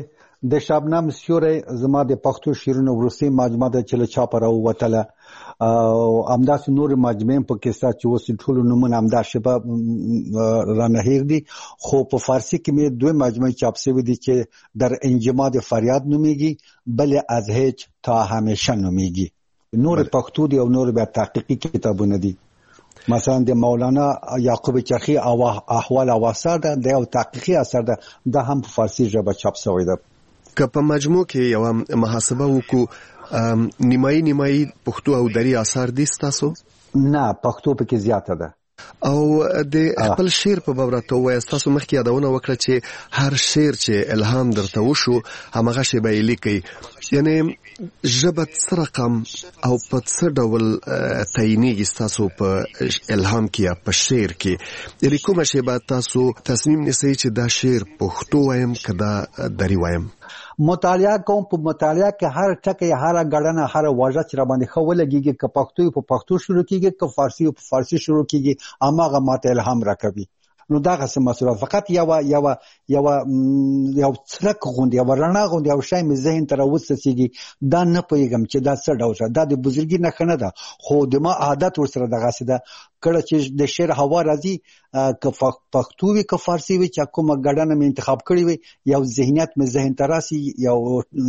S18: د شبنم سیوری زما د پښتو شعرونو وروستۍ مجموعه ده چې له چاپه راووتله او همداسې نورې مجموعې هم پکې شته چې اوس ټولو نومونه همدا شیبه رانه هیر دي خو په فارسي کې مې دوه مجموعې چاپ شوي دي چې در انجماد فریاد نومیږي بلې از هیچ تا همیشه نومیږي نور پښتو دي او نور بیا تحقیقي کتابونه دي مثلا د مولانا یعقوب چرخی احوال او آثار ده د یو تحقیقي اثر ده دا هم په فارسي ژبه چاپ شوی ده
S2: که په مجموع کې یو محاسبه وکړو نیمایي پښتو او دري آثار دي ستاسو
S18: نه پښتو پکې زیاته ده
S2: او د خپل شعر په باب راته وایي تاسو مخکې یادونه وکړه چې هر شعر چې الهام درته وشو همغه شی به لیکي یعنی ژبه څه رقم او په څه ډول تعینېږي تاسو په الهام کې یا په شعر کې یعنی کومه شی به تاسو تصمیم نیسئ چې دا شعر پښتو وایم که دا دري وایم
S18: مطالعه کوم په مطالعه کې هر ټکی هر غړنه هر واژه چې را باندې خو ولګيږي که پښتو په پښتو شروع کیږي که فارسی په فارسی شروع کیږي اماغه ماته الهام راکوي نو دا غسه مسوله فقط یو څرک غوندي یو رڼا غوندي یو شی مې ذهن ته راوڅڅيږي دا نه پوهیږم چې دا څه ډول دا د بزرګي نه خنه ده خو د ما عادت ورسره دغه څه ده کله چې د شعر هوا راځي که پښتو وي که فارسی وي چې کومه غړنه مې انتخاب کړی وي یو ذهنیت مې ذهن ته راسي یو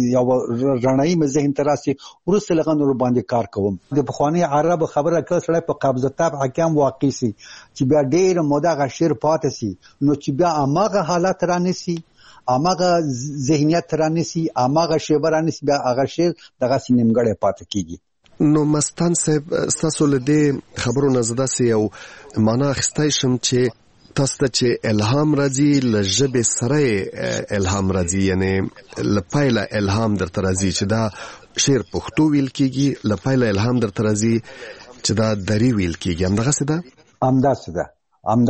S18: رڼایي مې ذهن ته راسي ورسره لغون ور باندې کار کوم د بخوانی عرب خبره کړه سره په قبضه تاب حکم واقع سي چې بیا ډېر موده غشیر پاتې سي نو چې بیا اماغه حالت رانسي اماغه ذهنیت رانسي اماغه شیبه رانسي بیا هغه شعر دغه سینمګړې پاتې کیږي
S2: نو مستان صاحب تاسو له دې خبرو نه زده سي او معنا اخستای شم چې تاسو ته چې الهام راځي له ژبې سره الهام راځي یعنی له پایله الهام درته راځي چې دا شعر پښتو ویل کیږي له پایله الهام درته راځي چې دا دري ویل کیږي همدغه څه ده
S18: همداسې ده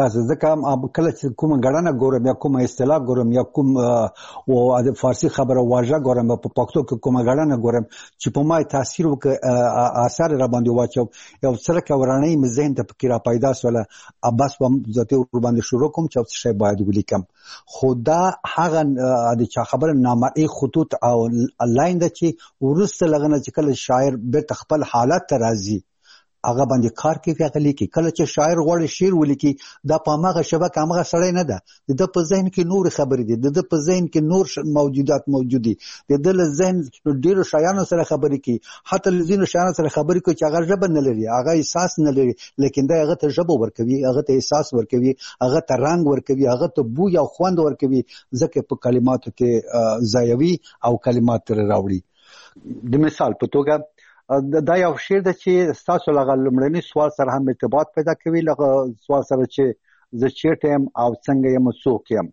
S18: ځکه کله چې کومه غړنه ګورم یا کومه اصطلاح ګورم یا کوم او د فارسی خبره واژه ګورم په پښتو کې کومه غړنه ګورم چې په ما تاثیر وکړ اثر را باندې واچو یو څرک ورانه مې ذهن ته فکر پیدا سوله اباس په ذاته ور باندې شروع کوم چې څه باید ولیکم خدا هغه د چا خبره نامرئي خطوط او لاین د چې ورسته لغنه چې کله شاعر به خپل حالت ته راځي هغه باندې کار کوي هغه لیکي کله چې شاعر غوړي شعر ولیکي دا په هغه شبکه هغه سړی نه ده د په ذهن کې نور خبرې دي د په ذهن کې نور موجودات موجودي د ذهن ډیرو شایانو سره خبرې کوي حتی لزینو شایانو سره خبرې کوي چې هغه ژبه نه لري هغه احساس نه لري لیکن دا هغه ته ژبه ورکوي هغه ته احساس ورکوي هغه ته رنگ ورکوي هغه ته بو یا خوند ورکوي ځکه په کلماتو کې ځایوي او کلمات تر راوړي د مثال په توګه دا یو شعر ده چې تاسو لغه لمړنی سوال سره هم ارتباط پیدا کوي لغه سوال سره چې ز چیرته هم او څنګه یم څوک یم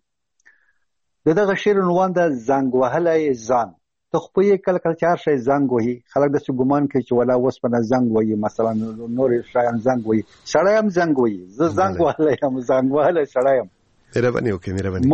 S18: دغه شعر عنوان ده زنګ وهلای ځان ته خو یې کله کله چار شي زنګ وهي خلک د ګمان کوي چې ولا وس په زنګ وهي مثلا نور شایان زنګ وهي سړی هم زنګ وهي ز زنګ وهلای هم زنګ وهلای سړی هم
S2: مهرباني وکړئ مهرباني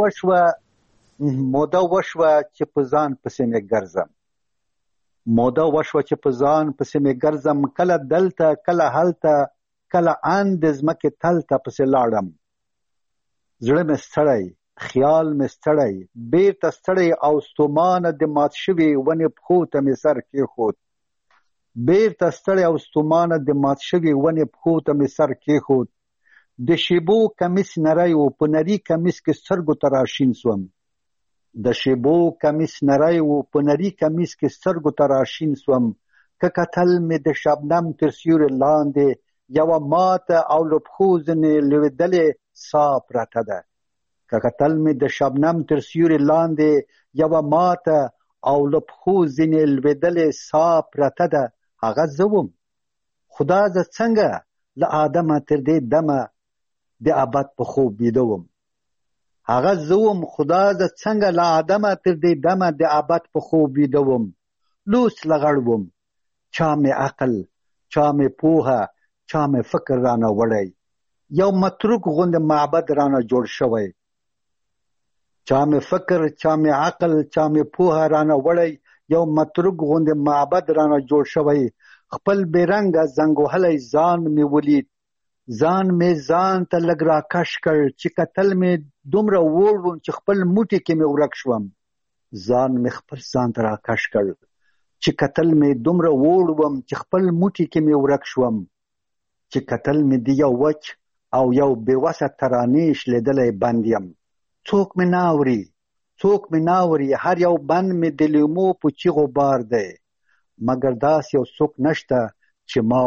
S18: موده وشوه چې په ځان پسې مې ګرځم موده وشوه چې په ځان پسې مې ګرځم کله دلته کله هلته کله اند زمکه تلته پسې لاړم زړه مې ستړی خیال مې ستړی بیرته ستړی او ستومانه د مات شوي ونې پښو ته مې سر کېښود بیرته ستړی او ستومانه د مات شوي ونې پښو ته مې سر کېښود د شیبو کمیس نری و په نري کمیس کې سترګو ته راشین سوم د شیبو کمیس نری و په نري کمیس کې سترګو ته راشین سوم که کتل مې د شبنم تر سیوري لاندې یوه ماته او له پښو ځینې لوېدلې ساه پرته ده که کتل مې د شبنم تر سیوري لاندې یوه ماته او له پښو ځینې لوېدلې ساه پرته ده هغه زه وم خدا زه څنګه له آدمه تر دې دمه د ابد په خوب بیده وم هغه زوم خدا ز څنګه لا آدمه تر دې دمه د ابد په خوب ویده وم لوس لغړ وم چا مې عقل چا مې پوهه چا مې فکر رانه وړی یو متروک غوندې معبد رانه جوړ شوی چا مې فکر چا مې عقل چا مې پوهه رانه وړی یو متروک غوندې معبد رانه جوړ شوی خپل بېرنګه زنګ وهلی ځان مې ولید ځان مې ځان ته لږ راکش کړ چې کتل مې دومره وړ وم چې خپل موټي کې مې ورک شوم ځان مې خپل ځان ته راکش کړ چې کتل مې دومره ووړ وم چې خپل موټي کې مې ورک شوم چې کتل مې د یو وچ او یو بېوسه ترانې شلېدلی بند یم څوک مې نه اوري هر یو بند مې د لیمو په چیغو بار دی مګر داسې یو څوک نشته چې ما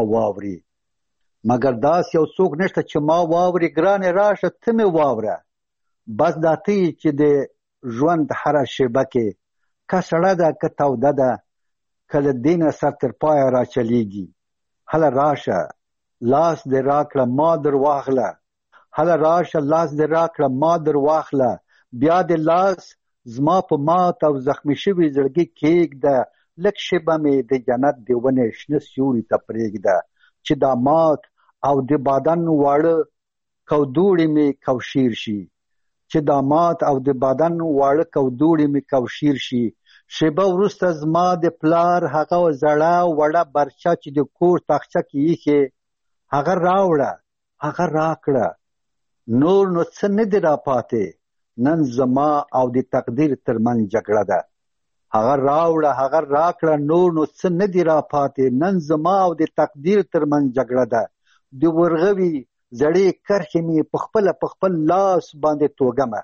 S18: واوري ګرانې راشه ته مې واوره بس دا ته چې د ژوند هره شیبه کې که سړه ده که توده ده که له دې نه سر تر پایه راچلیږي هله راشه لاس دې راکړه ما در واخله بیا دې لاس زما په مات او زخمی شوي زړګي کېږده لږ شیبه مې د جنت د ونې شنه سیوري ته پرېږده چې دا مات او د بدن واړه کودوړي مې کوشیر شي شیبه وروسته زما د پلار هغه زړه وړه برچه چې د کور تاخچه کې ایښې هغه راوړه هغه راکړه نور نو څه نه دي راپاتې نن زما او د تقدیر ترمنځ جګړه ده هغه راوړه هغه راکړه نور نو څه نه دي راپاتې نن زما او د تقدیر ترمنځ جګړه ده د ورغوي زړې کرښې مې په خپل لاس باندې توږمه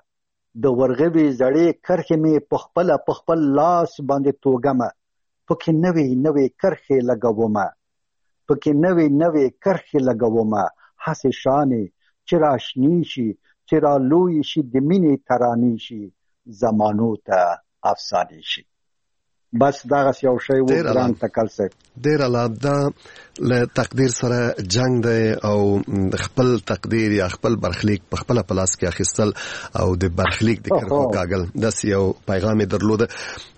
S18: پکې نوې کرښې لګومه هسې شانې چې راشنی شي چې رالوی شي د مینې ترانې شي زمانو ته افسانې شي بس دغه یو شی و ګران تکل صاحب
S2: ډېر اعلی دا له تقدیر سره جنگ دی او خپل تقدیر یا خپل برخلیک په خپل پلاس کې اخیستل او د برخلیک د کرخو کاغل داس یو پیغام درلوده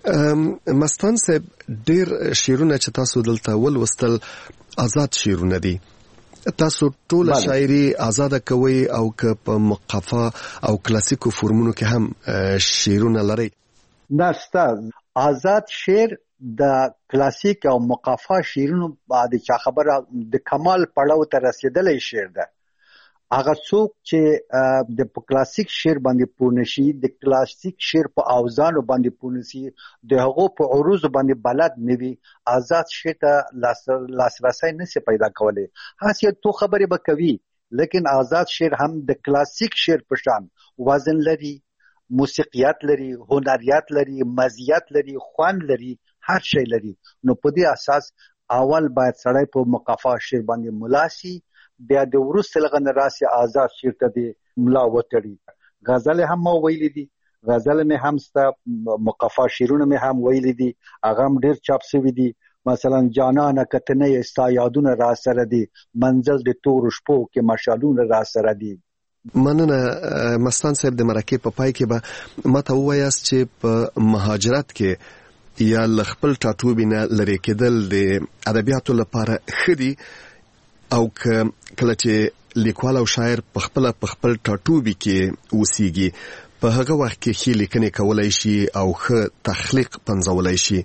S2: مستان صاحب ډېر شعرونه چې تاسو دلته ولوستل آزاد شعرونه دي تاسو ټول شاعري آزاد کوي او که په مقفا او کلاسیکو فورمونو کې هم شعرونه لري
S18: نشته آزاد شعر د کلاسیک او مقفا شعرونو بعد چا خبره د کمال پړاو ته رسیدلې شعر ده هغه څوک چې د کلاسیک شعر باندې پونشي د کلاسیک شعر په اوزانو باندې پونشي د هغو په عروض باندې بلد نوي آزاد شعر ته لاسرسي نشي پیدا کولای هڅه تو خبره به کوي لیکن آزاد شعر هم د کلاسیک شعر په شان وزن لري موسیقیات لري هنریات لري مزیت لري خوان لري هر شی لري نو په دې اساس اول باید سړی په مقفا شعر باندې ملاسي بیا د ورسته لغن راسي آزاد شعر ته دی ملا وتړي غزل هم ویلي دي غزل مې هم ستا مقفا شعرونه مې هم ویلي دي هغه هم ډیر چاپ شوي دي مثلا جانانه کتنه استا یادونه را سره دي منزل د تور شپو کې مشالونه را سره دي
S2: مننه مستان صاحب د مرکه په پای کې به ماته وایاست چې په مهاجرت کې یا خپل ټاټوبینه لري کېدل د ادبیاتو لپاره خدي او کله چې لیکوال او شاعر په خپل ټاټوبي کې اوسيږي په هغه وخت کې خې لیکنې کولای شي او ښه تخلیق پنځولای شي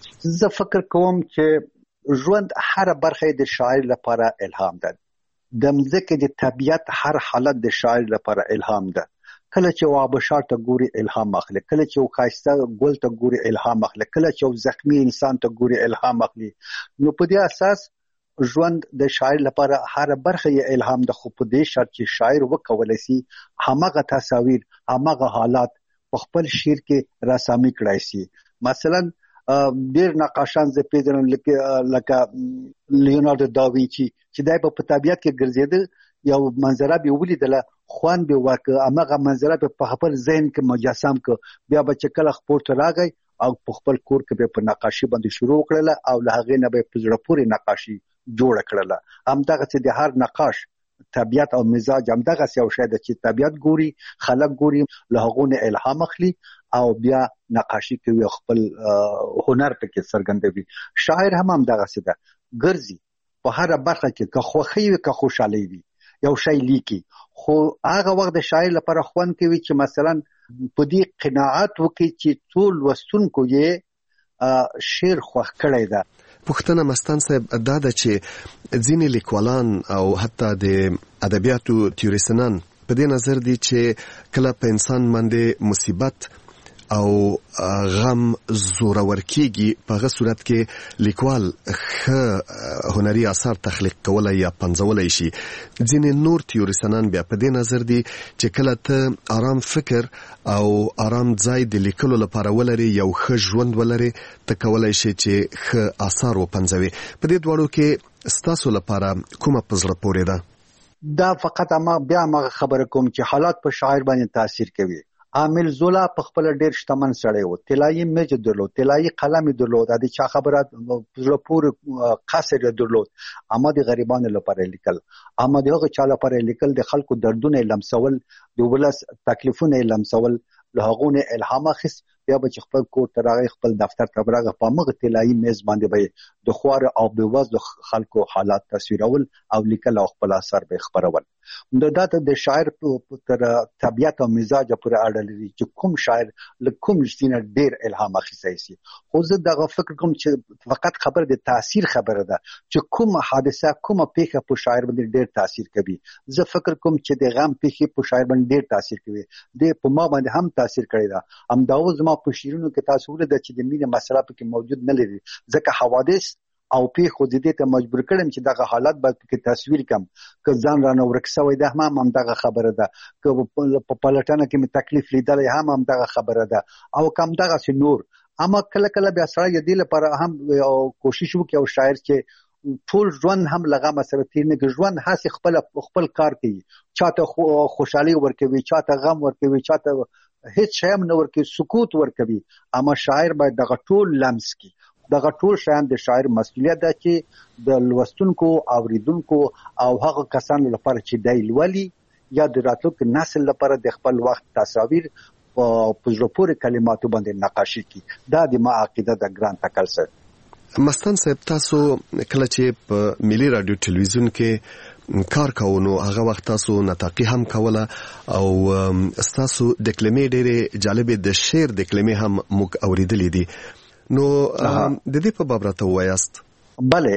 S18: زه فکر کوم چې ژوند هر برخه د شاعر لپاره الهام ده د مځکې د طبیعت هر حالت د شاعر لپاره الهام ده کله چې وابشار ته ګوري الهام اخلي کله چې وکایسته ګل ته ګوري الهام اخلي کله چې زخمی انسان ته ګوري الهام اخلي نو په دې اساس ژوند د شاعر لپاره هر برخه یې الهام ده خو په دې شرط چې شاعر وکولای شي همغه تصاویر همغه حالات په خپل شعر کې رسامي کړای شي مثلا ډیر نقاشان زه پیژنم لکه لیوناردو داوینچي چې دای په طبیعت کې ګرځیدل یو منظره به ولیدله خوان به ورکه امغه منظره په خپل ذهن کې مجسم ک بیا به چې کله خپل راغی او په خپل کور کې په نقاشي باندې شروع کړله او له هغه نه به په زړه پورې نقاشي جوړ کړله همدغه چې د هر نقاش طبیعت او مزاج همدغه یو شی د چې طبیعت ګوري خلک ګوري له هغه نه الهام اخلي او بیا نقاشي کوي خپل هنر پکې څرګندوي شاعر هم همدغه څه ده ګرځي په هر برخه کې که خوخي وي که خوشالي وي یو شی لیکي خو هغه وخت د شاعر لپاره خوان کوي چې مثلا په دې قناعت وکړي چې ټول وستونکو یې شعر خوښ کړی ده
S2: پښتنه مستان صاحب دا ده چې ځینې لیکوالان او حتی د ادبیاتو تیوریسنان په دې نظر دي چې کله په انسان باندې مصیبت او غم زورور کیږي په هغه صورت کې لیکوال ښه هنري اثار تخلیق کولای یا پنځولای شي. ځینې نور تیوریسنان بیا په دې نظر دي چې کله ته آرام فکر او آرام ځای د لیکلو لپاره ولري یو ښه ژوند ولري ته کولای شي چې ښه اثار وپنځوي. په دې دواړو کې ستاسو لپاره کومه په زړه پورې ده؟
S18: دا فقط ما خبره کوم چې حالات په شاعر باندې تاثیر کوي. عامل زولا په خپل ډیر شتمن سړی و، طلایي میج درلود، طلایي قلم درلود، د چا خبره زړه پورې قصر درلود، اما د غریبانو لپاره لیکل، اما د هغه چا لپاره لیکل د خلکو دردونه لمسول، د ولس تکلیفونه لمسول، له هغه نه الهام اخیست. بیا به خپل کور ته راغی، خپل دفتر ته راغی، په مغه طلایي میز باندې به د خوار او بېوزلو خلکو حالات تصویرول او لیکل او خپل اثر به خبرول. دا د شاعر تر طبیعت او مزاج پورې اړه لري چې کوم شاعر له کوم شتینه ډیر الهام اخیستی شي. خو زه دغه فکر کوم چې فقط خبره د تاثیر خبره ده چې کوم حادثه کومه پیښه په شاعر باندې ډیر تاثیر کوي. زه فکر کوم چې د غم پیښه په شاعر باندې ډیر تاثیر کوي، د په ما باندې هم تاثیر کړی ده. همدا زما په شیرونو کې تاسو ولید چې د مینې مسله پکې موجود نه لري، ځکه حوادث او پیښو د دې ته مجبور کړم چې دغه حالات باید کې تصویر کم، که ځان رانه ورک شوی ده هم دغه خبره ده، که په پلټنه کې مې تکلیف لیدلی هم دغه خبره ده، او کم دغه نور. اما کله کله بیا سړی دې لپاره هم کوشش وکړي او شاعر چې ټول ژوند هم لغه سره تیر نه کې، ژوند هسې خپل کار کوي، چاته خوشحالي ورکوي، چاته غم ورکوي، چاته هیڅ شی هم نه ورکوي، سکوت ورکوي. اما شاعر باید دغه ټول لمس کړي. دغه ټول شیان د شاعر مسؤلیت ده چې د لوستونکو، اوریدونکو او هغه کسانو لپاره چې دی لولي یا د راتلونکي نسل لپاره د خپل وخت تصاویر په زړه پورې کلماتو باندې نقاشي کړي. دا د ما عقیده ده ګران تکل سر.
S2: مستان صاحب، تاسو کله چې په ملي رادیو ټلویزیون کې کار کوو نو هغه وخت تاسو نطاقي هم کوله او تاسو د کلمې ډېرې جالبې د شعر د کلمې هم موږ اوریدلې دي، نو د دې په باب راته ووایاست.
S18: بله،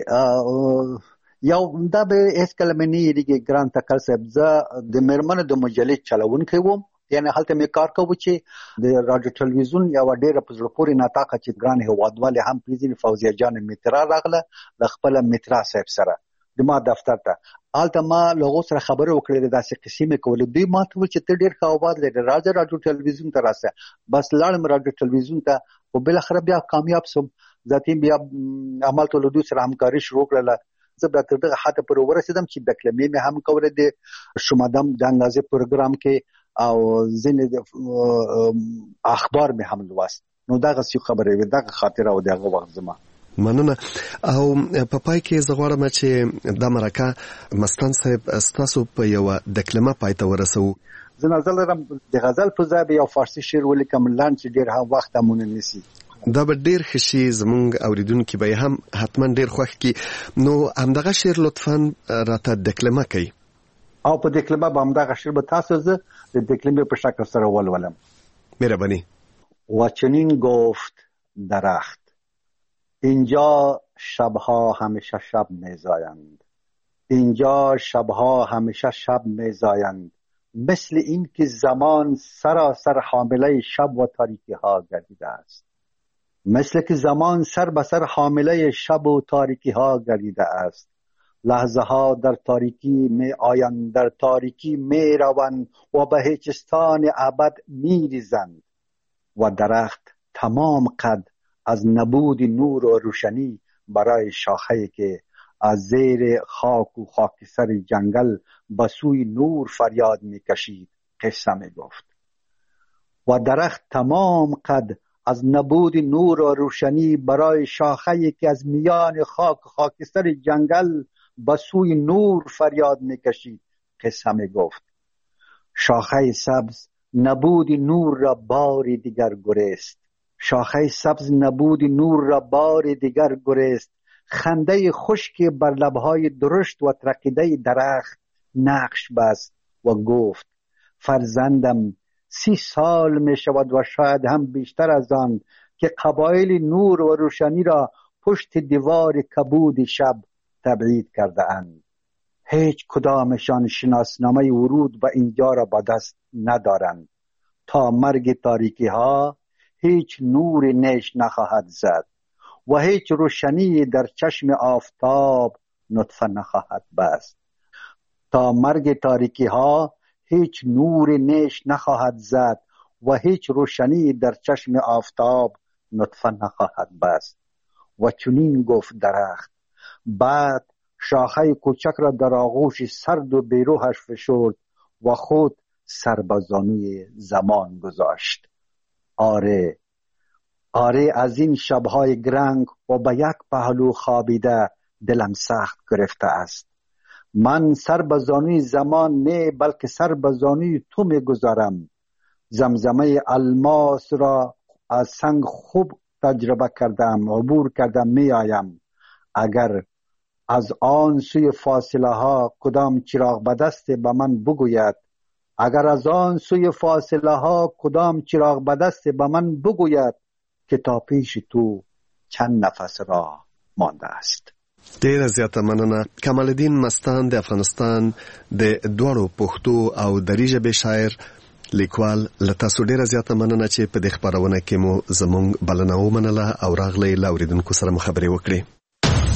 S18: یو دا به هیڅ کله مې نه یېرېږي ګران تکل صاحب، زه د مېرمنو د مجلې چلوونکی وم، یعنی هلته مې کار کوو چې د رادیو ټلویزیون یوه ډېره په زړه پورې نطاقه چې ګران هېوادوالې هم پېژني، فوزیه جان میترا راغله له خپله میترا صاحب سره د ما دفتر ته. هلته ما له هغو سره خبرې وکړې، داسې قصې مې کولې. دوی ما ته وویل چې ته ډېر ښه آواز لرې، راځه رادیو ټلویزیون ته راسه. بس لاړم رادیو ټلویزیون ته، خو بالاخره بیا کامیاب شوم. ذاتي بیا همالته له دوی سره همکاري شروع کړله. زه بیا تر دغه حده پورې ورسېدم چې د کلمې مې هم کولې د شمادم د اندازې پروګرام کې، او ځینې اخبار مې هم لوست. نو دغسې خبرې وې، دغه خاطره او دغه وخت زما.
S2: مننه. او په پای کې زه غواړم چې دا مرکه مستان صاحب ستاسو په یوه دکلمه پای ته ورسوو.
S18: زه نظر لرم د غزل په ځای به یو فارسي شعر ولیکم، لنډ چې ډېر وخت هم ونه نیسي.
S2: دا به ډېر ښه شي، زموږ اوریدونکي به یې هم حتما ډېر خوښ کړي. نو همدغه شعر لطفا راته دکلمه کوي.
S18: او په دکلمه به همدغه شعر به تاسو زه د دکلمه په شکل سره ولولم.
S2: مهربانی.
S18: و چنین گفت درخت: اینجا شبها همیشه شب میزایند، اینجا شبها همیشه شب میزایند، مثل این که زمان سراسر حامله شب و تاریکی ها گردیده است، مثل که زمان سر به سر حامله شب و تاریکی ها گردیده است. لحظه ها در تاریکی می آیند، در تاریکی می روند و به هیچستان ابد می ریزند. و درخت تمام قد از نبود نور و روشنی برای شاخه‌ای که از زیر خاک و خاکستر جنگل به سوی نور فریاد می‌کشید قصه می‌گفت. و درخت تمام قد از نبود نور و روشنی برای شاخه‌ای که از میان خاک و خاکستر جنگل به سوی نور فریاد می‌کشید قصه می‌گفت. شاخه سبز نبود نور را بار دیگر گریست، شاخه سبز نبود نور را بار دیگر گریست. خنده خشک بر لبهای درشت و ترقیده درخت نقش بست و گفت: فرزندم 30 سال می شود و شاید هم بیشتر از آن که قبایل نور و روشنی را پشت دیوار کبود شب تبعید کرده اند. هیچ کدامشان شناسنامه ورود به اینجا را با دست ندارند. تا مرگ تاریکی ها هیچ نور نیش نخواهد زد و هیچ روشنی در چشم آفتاب نطفه نخواهد بست. تا مرگ تاریکی ها هیچ نور نیش نخواهد زد و هیچ روشنی در چشم آفتاب نطفه نخواهد بست. و چنین گفت درخت. بعد شاخه کوچک را در آغوش سرد و بیروحش فشرد و خود سر به زانوی زمان گذاشت. آره از این شبهای گرنگ و به یک پهلو خوابیده دلم سخت گرفته است. من سر به زانوی زمان نه بلکه سر به زانوی تو میگذارم. زمزمه الماس را از سنگ خوب تجربه کردم، عبور کردم، می آیم. اگر از آن سوی فاصله ها کدام چراغ به دست به من بگوید، اگر از آن سوی فاصله ها کدام چراغ به دست به من بگوید که تا پیش تو چند نفس راه مانده است.
S2: ډیره زیاته مننه. کمال الدین مستان د افغانستان د دوړو پښتو او دری ژبې شاعر لیکوال، له تاسو ډیره زیاته مننه چې په دې خبرونه کې مو زموږ بلنه ومنله او راغلی له اوریدونکو سره مو خبرې وکړې.